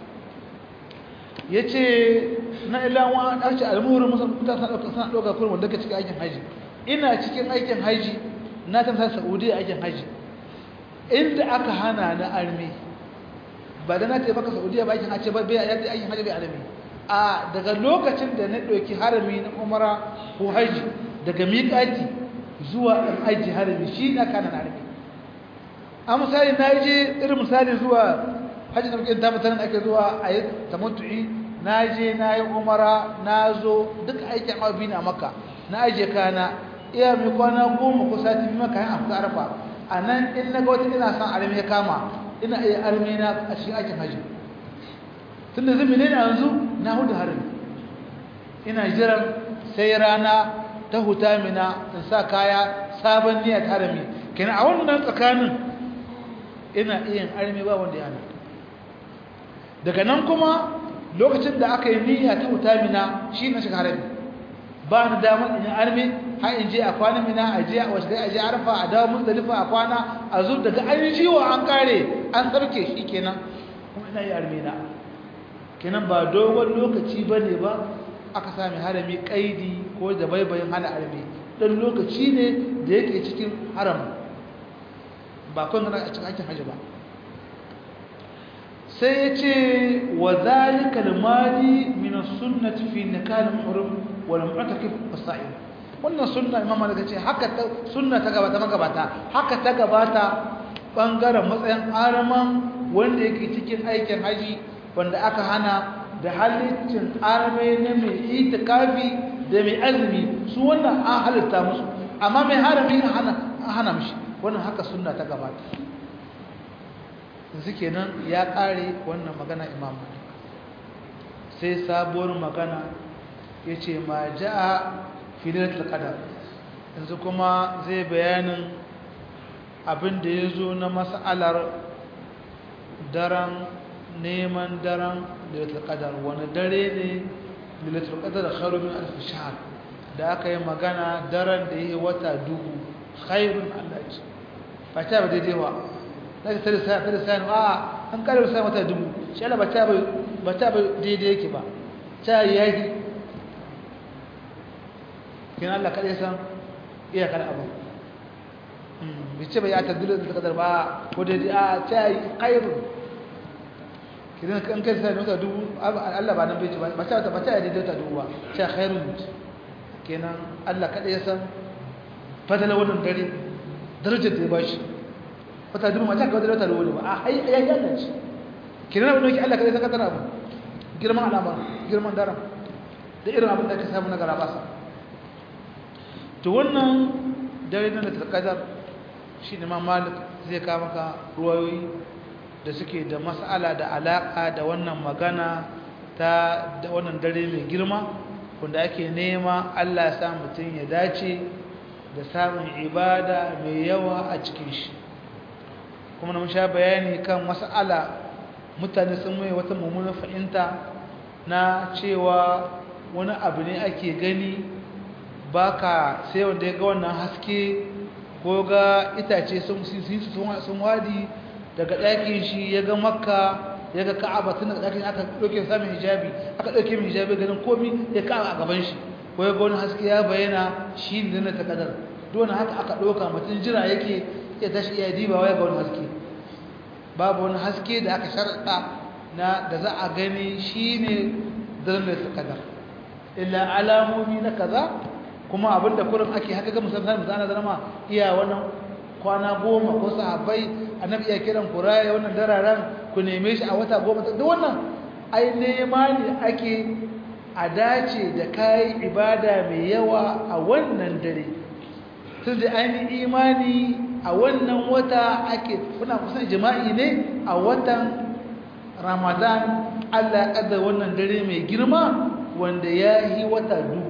yace na ilawa an ce al-muhurin musan ta sana dauka kullum wanda ke cikin aikin haji ina cikin aikin haji na tafi Saudiya aikin haji inda aka hana na armi ba da na ce baka Saudiya ba aikin haji ba bai ya ce aikin haji bai armi a daga lokacin da na ɗauki harami na umara ko haji daga miƙati zuwa ɗan aji harami shi na kana na harami a misali na je irin misali zuwa haji da mukin tabbatanin ake zuwa a yi tamattu'i na je na yi umara na zo duk aikin abu na maka na aje kana iya mai kwana goma ko sati biyu maka yin abu arfa a nan in na ga wata ina son arme ya kama ina iya arme na a cikin aikin hajji tun da zumi ne yanzu na hudu harin ina jiran sai rana ta huta mina in sa kaya sabon niyyar harami kenan a wannan tsakanin ina iya yin arme ba wanda ya hana daga nan kuma lokacin da aka yi niyya ta huta mina shi na shiga harami ba ni damar in yi arme har in je a kwana mina a je a wasu a je arfa a dawo muzdalifa a kwana a zo daga an yi ciwo an kare an sarke shi kenan kuma ina yi arme na kenan ba dogon lokaci ba ne ba aka sami harami kaidi ko da baibayin hana arme dan lokaci ne da yake cikin haram ba kun a cikin aikin hajji ba sai ya ce wa zalika al-madi min as-sunnati fi nikah al-muhrim wal mu'takif as-sa'im wannan sunna imam malik ce haka ta sunna ta gabata magabata haka ta gabata bangaren matsayin araman wanda yake cikin aikin haji wanda aka hana da halittin arme ne mai itikafi da mai azumi su wannan an halitta musu amma mai harami an hana an hana mishi wannan haka sunna ta gabata yanzu kenan ya kare wannan magana imam malik sai sabuwar magana yace ma jaa fi lailatul qadar yanzu kuma zai bayanin abin da yazo na mas'alar daren neman daren lailatul qadar wani dare ne lailatul qadar khairu min alf shahr da aka yi magana daren da yake wata dubu khairun Allah ce ba ta ba daidai ba daga tare sai tare sai a an kare sai wata dubu shi Allah ba ta ba ba ta ba daidai yake ba ta yayi kin Allah kada ya san iya kada abu mm bice ba ya tadullu da kadar ba ko daidai a ta yi khairun kidan kan kai sai wata dubu Allah ba nan bai ci ba ba ta ba ta daidai wata dubu ba ta khairun kenan Allah kada ya san fadala wannan dare darajar da ya bashi wata dubu mata ga wata dubu ba a ai ai Allah ce kenan wannan ki Allah kada ya san kadara abu girman alama girman daren da irin abin da ka samu na garabasa to wannan dare na da kadar shi ne Imam Malik zai ka maka ruwayoyi da suke da mas'ala da alaka da wannan magana ta da wannan dare mai girma wanda ake nema Allah ya sa mutum ya dace da samun ibada mai yawa a cikin shi kuma mun sha bayani kan mas'ala mutane sun mai wata mummunar fahimta na cewa wani abu ne ake gani baka sai wanda ya ga wannan haske ko ga itace sun sun wadi daga ɗakin shi ya ga makka ya ga ka'aba tun daga ɗakin aka ɗauke samun hijabi aka ɗauke min hijabi ganin komi ya ka'aba a gaban shi ko ya ga wani haske ya bayyana shi ne na takadar dole haka aka ɗauka mutum jira yake ya tashi iya dibawa ya ga wani haske babu wani haske da aka sharaɗa na da za a gani shi ne daren da takadar illa alamomi na kaza kuma abinda kullum ake haka ga musamman mutane zama iya wannan kwana goma ko sahabbai annabi iya kiran kuraya wannan dararan ku neme shi a wata goma duk wannan ai nema ne ake a dace da kai ibada mai yawa a wannan dare tun da ainihin imani a wannan wata ake kuna kusan jima'i ne a watan Ramadan Allah ya kaddara wannan dare mai girma wanda ya yi wata dubu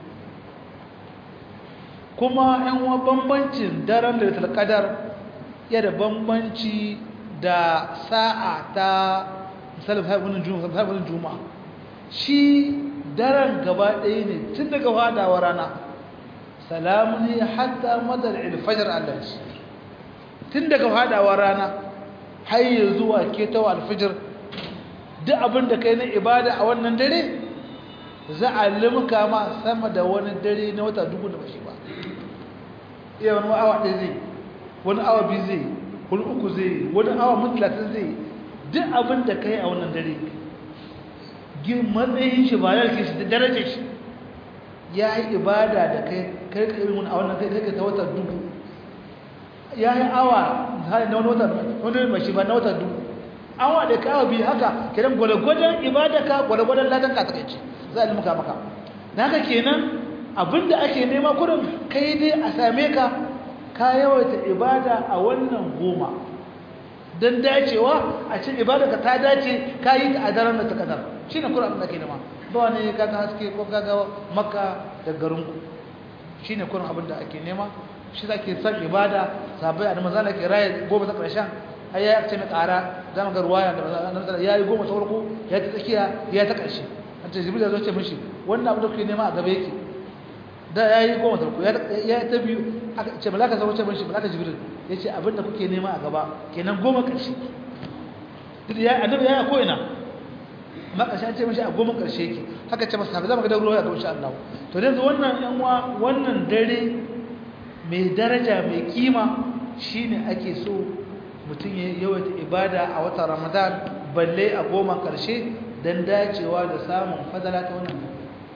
kuma yan wa bambancin daren da qadar ya da bambanci da sa'a ta misalin sabbin juma'a sabbin juma'a shi daren gaba ɗaya ne tun daga fadawa rana salamu ne hatta madar al-fajr Allah tun daga fadawa rana har ya zuwa ketawa al-fajr duk abin da kai na ibada a wannan dare za a limka ma sama da wani dare na wata dubu da bashi ba iya wani awa ɗaya zai wani awa biyu zai wani uku zai wani awa mutlatin zai duk abin da kai a wannan dare matsayin shi ba yarki shi da darajar shi ya yi ibada da kai kai ka irin a wannan kai kai ta wata dubu ya yi awa na wani wata wani bashi ba na wata dubu awa da kawo biyu haka kiran gwalgwadon ibada ka gwalgwadon ladan ka take ce za a limuka maka da haka kenan abinda ake nema kurin kai dai a same ka ka yawaita ibada a wannan goma don dacewa a cikin ibada ka ta dace ka yi ta a daren da ta kadar shi ne kurin abin da ke nema ba wani kaga haske ko kaga maka da garinku shi ne kurin abin da ake nema shi za ke san ibada sabai a namazana ke raya goma ta ƙarshen ai ya ce mai ƙara za mu ga ruwaya da ya yi goma ta farko ya ta tsakiya ya ta ƙarshe an ce jibril ya zo ce mishi wannan abin da kuke nema a gaba yake da ya yi goma ta farko ya ta biyu aka ce malaka zama ce mishi malaka jibril ya ce abin da kuke nema a gaba kenan goma ƙarshe duk ya annabi ya ko ina amma ƙarshe an ce mishi a goma ƙarshe yake haka ce masa za mu ga da ruwaya ga insha Allah to yanzu wannan yan uwa wannan dare mai daraja mai kima shine ake so mutum ya yawaita ibada a watan Ramadan balle a goma karshe dan dacewa da samun fadala ta wannan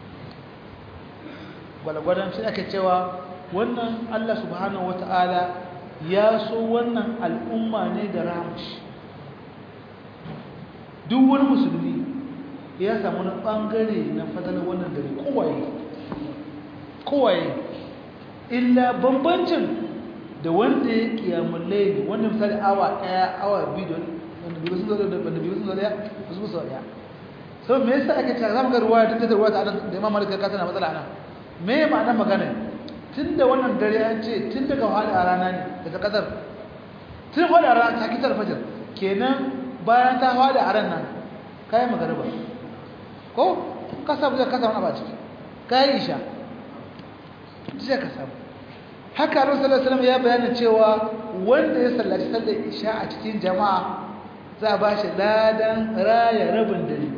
gwalgwadon shi ake cewa wannan Allah subhanahu wataala ya so wannan al'umma ne da rahmashi duk wani musulmi ya samu wani bangare na fadalar wannan dare kowaye kowaye illa bambancin da wanda ya kiyamun laili wanda misali awa ɗaya awa biyu don wanda biyu sun zo da wanda biyu sun zo da su musu ɗaya so me yasa ake cewa zamu ga ruwa duk da ruwa ta da Imam Malik ka tana matsala nan me ma'anar magana tunda wannan dare an ce tun daga hali a rana ne daga kasar tun hali a rana ta kitar fajar kenan bayan ta hali a ran nan kai magariba ko ka samu ka samu abaci kai isha sai ka samu haka Annabi sallallahu alaihi wasallam ya bayyana cewa wanda ya sallaci sallar isha a cikin jama'a za a bashi ladan raya rabin dare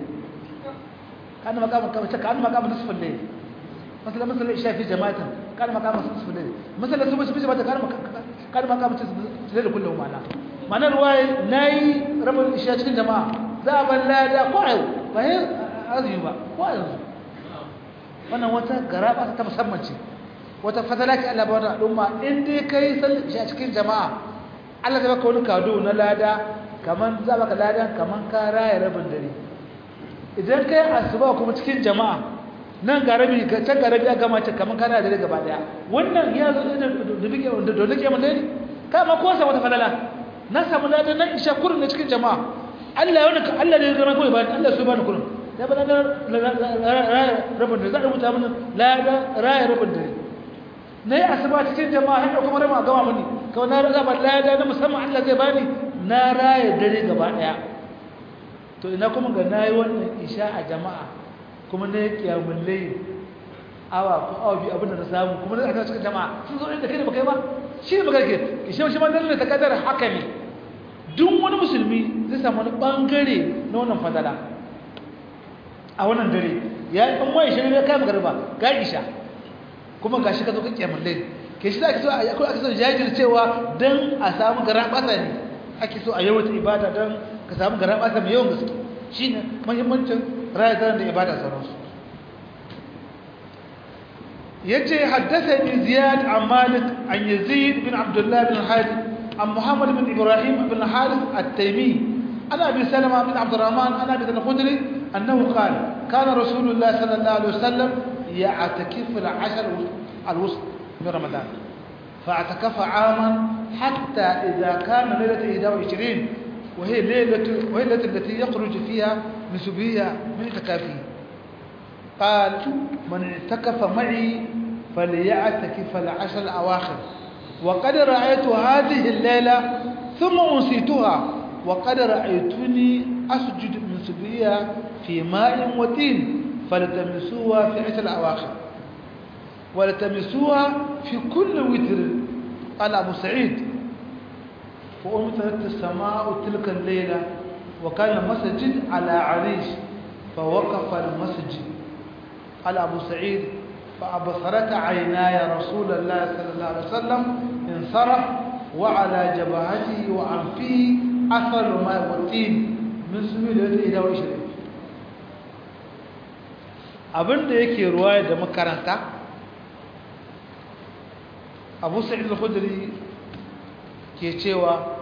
kana makamin kamar kana makamin nisfin layl مثلا مثلا العشاء في جماعه كان مقام نصف الليل مثلا الصبح في جماعه كان كان مقام الليل كله معنا معنى الروايه ناي رب العشاء cikin jama'a za ban lada ko ai ba he azumi ba ko ai wannan wata garaba ta musamman ce wata fadala ce Allah ba wa al'umma in dai kai sallar isha cikin jama'a Allah zai baka wani kado na lada kaman za baka lada kaman ka raya rabin dare idan kai asuba kuma cikin jama'a nan garabi can garabi a gama ce kamar kana da gaba daya wannan ya zo da bige da dole ke mun dai kama ko sa wata falala na samu ladan nan isha kurin cikin jama'a Allah ya wani Allah ne ya gama kawai ba Allah su bani kurin ya bana da rabin da za a rubuta mun ladan raya rabin dare nayi asuba cikin jama'a har kuma rama gama muni kawai na raza ba ladan na musamman Allah zai bani na raya dare gaba daya to ina kuma ga nayi wannan isha a jama'a kuma ne kiyamun layi awa ko awa biyu abinda na samu kuma ne aka cikin jama'a sun zo inda kai da baka yi ba shi ne baka ke shi shi ma dan ne ta kadar haka ne duk wani musulmi zai samu wani bangare na wannan fadala a wannan dare ya yi an waye shi ne kai magariba ga isha kuma gashi ka zo ka kiyamun layi ke shi da ake so akwai ake so jajircewa dan a samu garabasa ne ake so a yawaita ibada dan ka samu garabasa mai yawan gaske shine muhimmancin رايدان لعبادة سرس يجي حدثني زياد عن مالك عن يزيد بن عبد الله بن الحارث عن محمد بن إبراهيم بن الحارث التيمي عن أبي سلمة بن عبد الرحمن عن أبي الخدري أنه قال كان رسول الله صلى الله عليه وسلم يعتكف العشر الوسط من رمضان فاعتكف عاما حتى إذا كان ليلة إحدى وعشرين وهي ليلة وهي الليلة التي يخرج فيها من سبية من اعتكافه قال من اعتكف معي فليعتكف العشر الأواخر وقد رأيت هذه الليلة ثم أنسيتها وقد رأيتني أسجد من سبية في ماء وتين فلتمسوها في عشر الأواخر ولتمسوها في كل وتر. قال أبو سعيد فأمطرت السماء تلك الليلة وكان المسجد على عريش فوقف المسجد. قال أبو سعيد فأبصرت عيناي رسول الله صلى الله عليه وسلم انصرف وعلى جبهته وأنفه أثر ماء والتين من سبيل إحدى وعشرين. abin da yake ruwaya da makaranta Abu Sa'id al-Khudri ke cewa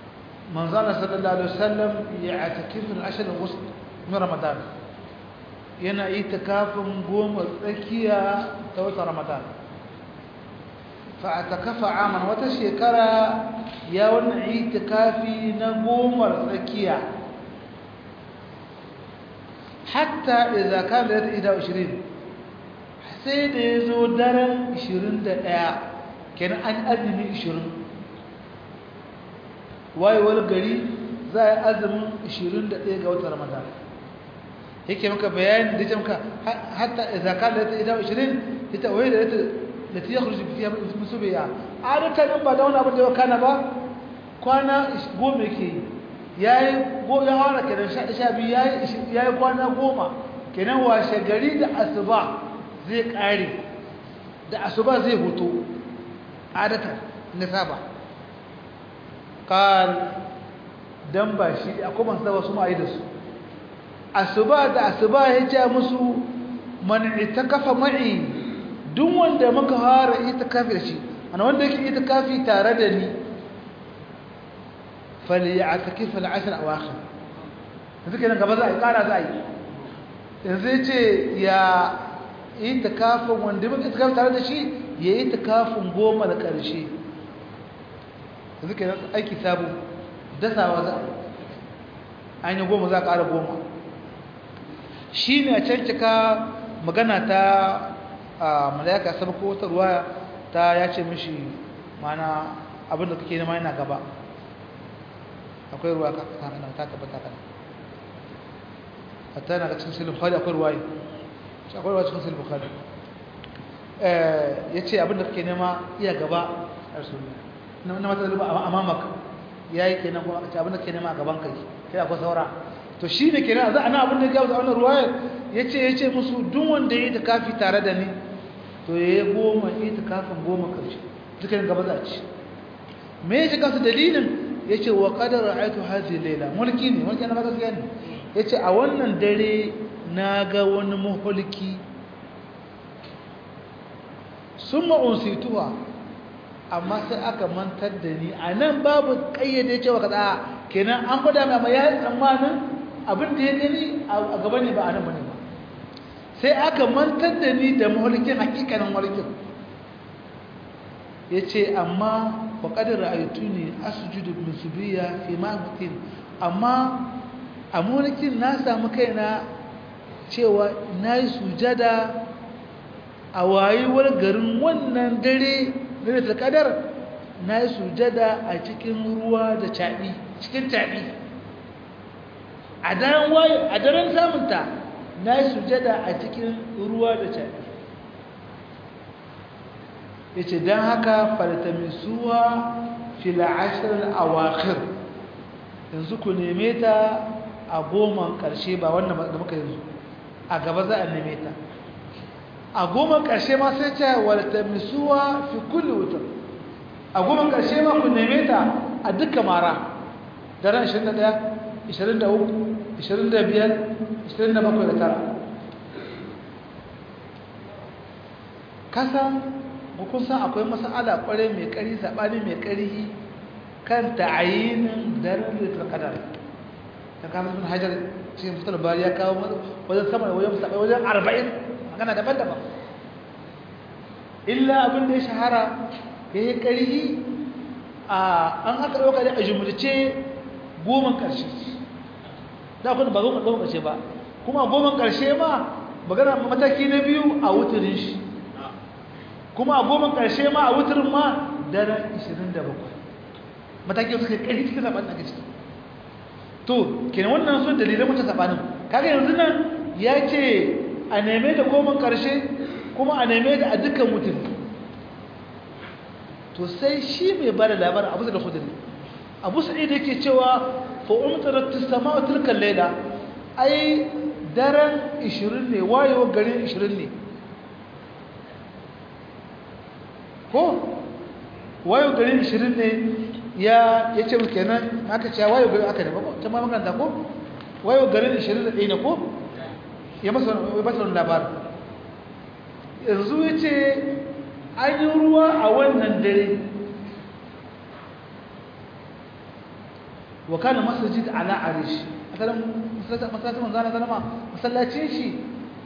manzana sallallahu alaihi wasallam ya atakifu al-ashr al-wusط min Ramadan yana itikafin goma tsakiya ta wata ramadan fa'atakafa aman wata shekara ya wannan itikafi na gomar tsakiya hatta idza kana da ida ashirin sai da yazo daren ashirin da ɗaya kenan an azumi ashirin wayewar gari za a yi azumin ashirin da ɗaya ga watan ramadan yake maka bayani da maka hatta idza kana da ida ashirin ita wai da da ta yakhruju fiha musubiya adatan ba da wani abin da ya kana ba kwana goma yake yayi go ya fara kenan sha biyu yayi yayi kwana goma kenan washe gari da asuba zai kare da asuba zai hutu adatan ne saba kan dan ba shi akwai man saba su mai da su asuba da asuba ya ce musu man itakafa ma'i duk wanda muka fara itikafi da shi ana wanda yake itikafi tare da ni فليعتكف العشر اواخر yanzu kenan gaba za a yi kara za a yi yanzu ya ce ya yi takafin wanda muka itikafi tare da shi ya yi takafin goma da ƙarshe yanzu kenan aiki sabu dasawa za a yi goma za a ƙara goma shi ne a can cika magana ta malayaka sabu ko wata ruwa ta ya ce mishi mana abinda kake nema yana gaba akwai ruwa ka kana ta tabbata kana hatta na cikin sahih bukhari akwai ruwa shi akwai ruwa cikin sahih bukhari eh yace abinda kake nema iya gaba rasulullah na na mata zuba amamak yayi kenan ko aka ce abinda kake nema a gaban kai kai akwai saura to shine kenan za ana abinda ya ga wannan ruwa yace yace musu duk wanda yayi da kafi tare da ni to yayi goma ita kafin goma karshe dukan gaba za ci me yake kasu dalilin yace wa qadar ra'aytu hadhihi layla mulki ne mulki na ba gaskiya ne yace a wannan dare naga wani muhulki summa unsituha amma sai aka mantar da ni anan babu kayyade cewa kaza kenan an gwada mai amma yayi tsammanin abin da ya gani a gaba ne ba anan bane ba sai aka mantar da ni da muhulkin hakikanin mulkin yace amma وقد رأيتني أسجد بسبية في ماء amma a mulkin na samu kaina cewa nayi sujada a wayewar garin wannan dare da kadar nayi sujada a cikin ruwa da tabi cikin tabi a daren waye a daren samunta nayi sujada a cikin ruwa da tabi yace dan haka faltamisuwa fil ashr al awakhir yanzu ku neme ta a goman karshe ba wannan da muka yanzu a gaba za a neme ta a goman karshe ma sai ta waltamisuwa fi kulli wutr a goman karshe ma ku neme ta a dukkan mara daren ashirin da ɗaya ashirin da uku ashirin da biyar ashirin da bakwai da tara kasan kun san akwai mas'ala kware mai kari sabani mai kari kan ta'ayinin darajatul qadar ta kama ibn hajar cikin fitar bari ya kawo wajen sama wajen sabai wajen arba'in magana daban-daban illa abin da ya shahara yayi kari a an aka dauka da ajumulce goma karshe da kun ba goma goma karshe ba kuma goma karshe ma magana mataki na biyu a wuturin shi kuma a goma ƙarshe ma a wuturin ma daren ashirin da bakwai mataki suka ƙari cikin saɓanin ake ciki to kenan wannan sun dalilan wata saɓanin kaga yanzu nan ya ce a neme da goma ƙarshe kuma a neme da a dukkan wutur to sai shi mai ba da labarin abu da kudin abu sa'i da yake cewa fa'umtarar tisama wa turkan laila ai daren ashirin ne wayewar garin ashirin ne ko wayo gari ashirin ne ya yace mu kenan aka ce wayo gari aka da ba ta ma magana ko wayo gari ashirin da ɗaya ne ko ya masa ya masa labarin yanzu yace an yi ruwa a wannan dare wa kana masjid ala arish asalan masallacin manzo Allah sallama masallacin shi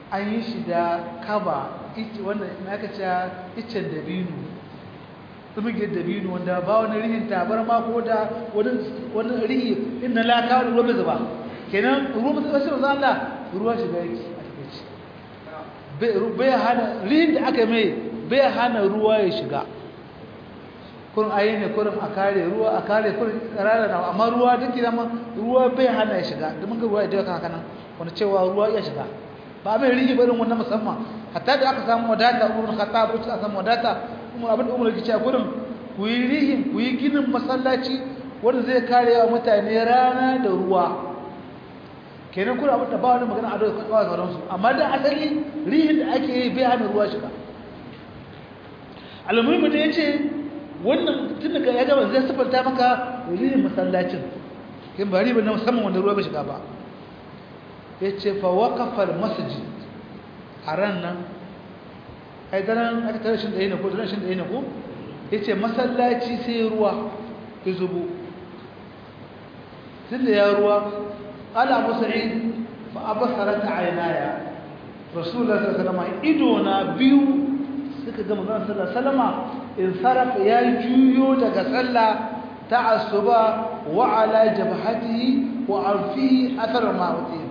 an yi shi da kaba wanda na aka ce icen dabino tsumigiyar dabino wanda ba wani rihin tabar ma ko da wani rihi inda laka wani ruwa bai zuba kenan ruwa bai zuba shi ba Allah ruwa shiga yake a takaici bai hana rihin da aka mai bai hana ruwa ya shiga kurin ayi ne kurin a kare ruwa a kare kurin rana na amma ruwa duk da ma ruwa bai hana ya shiga da mun ga ruwa ya dawo haka nan wanda cewa ruwa ya shiga ba mai rigi barin wannan musamman hatta da aka samu wadata umar khattab ko aka samu wadata kuma abin da umar yake cewa kurin ku yi rihin ku yi ginin masallaci wanda zai kare wa mutane rana da ruwa kenan kurin abin da ba wani magana a da kawai sauran su amma da asali rihin da ake yi bai hana ruwa shiga almuhimmi da yace wannan tun daga ya gaba zai sifanta maka rihin masallacin kin ba riba na musamman wanda ruwa bai shiga ba yace fa waqafa al-masjid a ran nan ai daren aka tare shin da yana ko daren shin da yana ko yace masallaci sai ruwa ya zubo tunda ya ruwa ala abu sa'id fa abasarat aynaya rasulullah sallallahu alaihi wasallam ido na biyu suka ga manzon sallallahu alaihi wasallam in sarfa ya juyo daga sallah ta asuba wa ala jabhatihi wa arfi athar ma'uti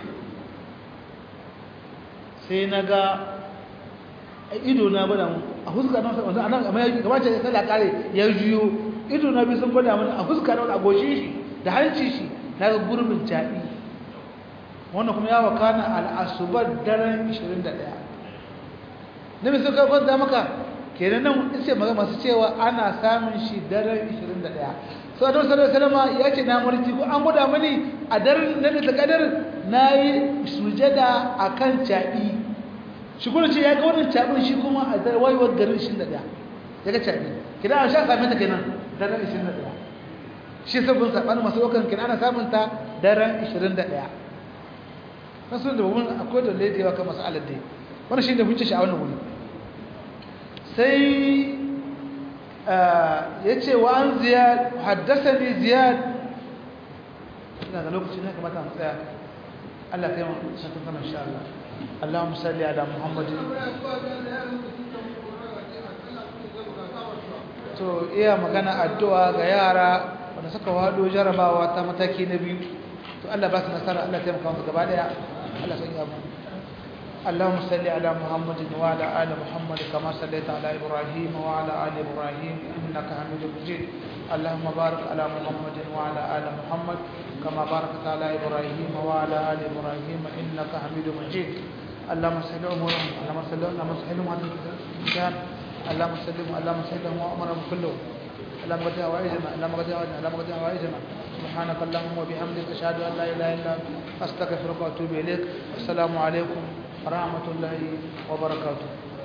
sai na ga ido na bada mu a fuska na wanda anan amma ya kamata ya sallah kare ya juyo ido na bi sun bada mun a fuska na a goshin shi da hanci shi na ga gurbin jabi wannan kuma ya wakana al-asubar daren ishirin da ɗaya nabi sai ka kwanta maka kenan nan sai maga masu cewa ana samun shi daren ishirin da ɗaya sai Annabi sallallahu alaihi wasallam ya ce na murji ko an gwada mani a daren nan da kadar nayi sujada akan jabi shi kuma ce ya ga wannan jabin shi kuma a wayewar garin ishirin da ɗaya ya ga jabi kidan an sha same ta kenan daren ishirin da ɗaya shi sabbin sabanin masu dokan kenan ana samun ta daren ishirin da ɗaya nasu da mun akwai da laidewa kan mas'alar dai wannan shi da hujja shi a wannan wuri sai yace wa an ziyad haddathani ziyad ina da lokaci ne kamata mu tsaya Allah kai mu san kuma insha Allah Allahumma salli ala Muhammadin to iya magana addu'a ga yara wanda suka wado jarabawa ta mataki na biyu to Allah ba su nasara Allah ya taimaka musu gaba daya Allah san ya mu اللهم صل على محمد وعلى آل محمد كما صليت على إبراهيم وعلى آل إبراهيم إنك حميد مجيد اللهم بارك على محمد وعلى آل محمد كما باركت على إبراهيم وعلى آل إبراهيم إنك حميد مجيد اللهم صل أمورهم اللهم صل اللهم صلهم على الإنسان اللهم صلهم اللهم صلهم وأمرهم كلهم اللهم قد هوائجنا اللهم قد هوائجنا اللهم قد هوائجنا سبحانك اللهم وبحمدك أشهد أن لا إله إلا أنت أستغفرك وأتوب إليك السلام عليكم ورحمة الله وبركاته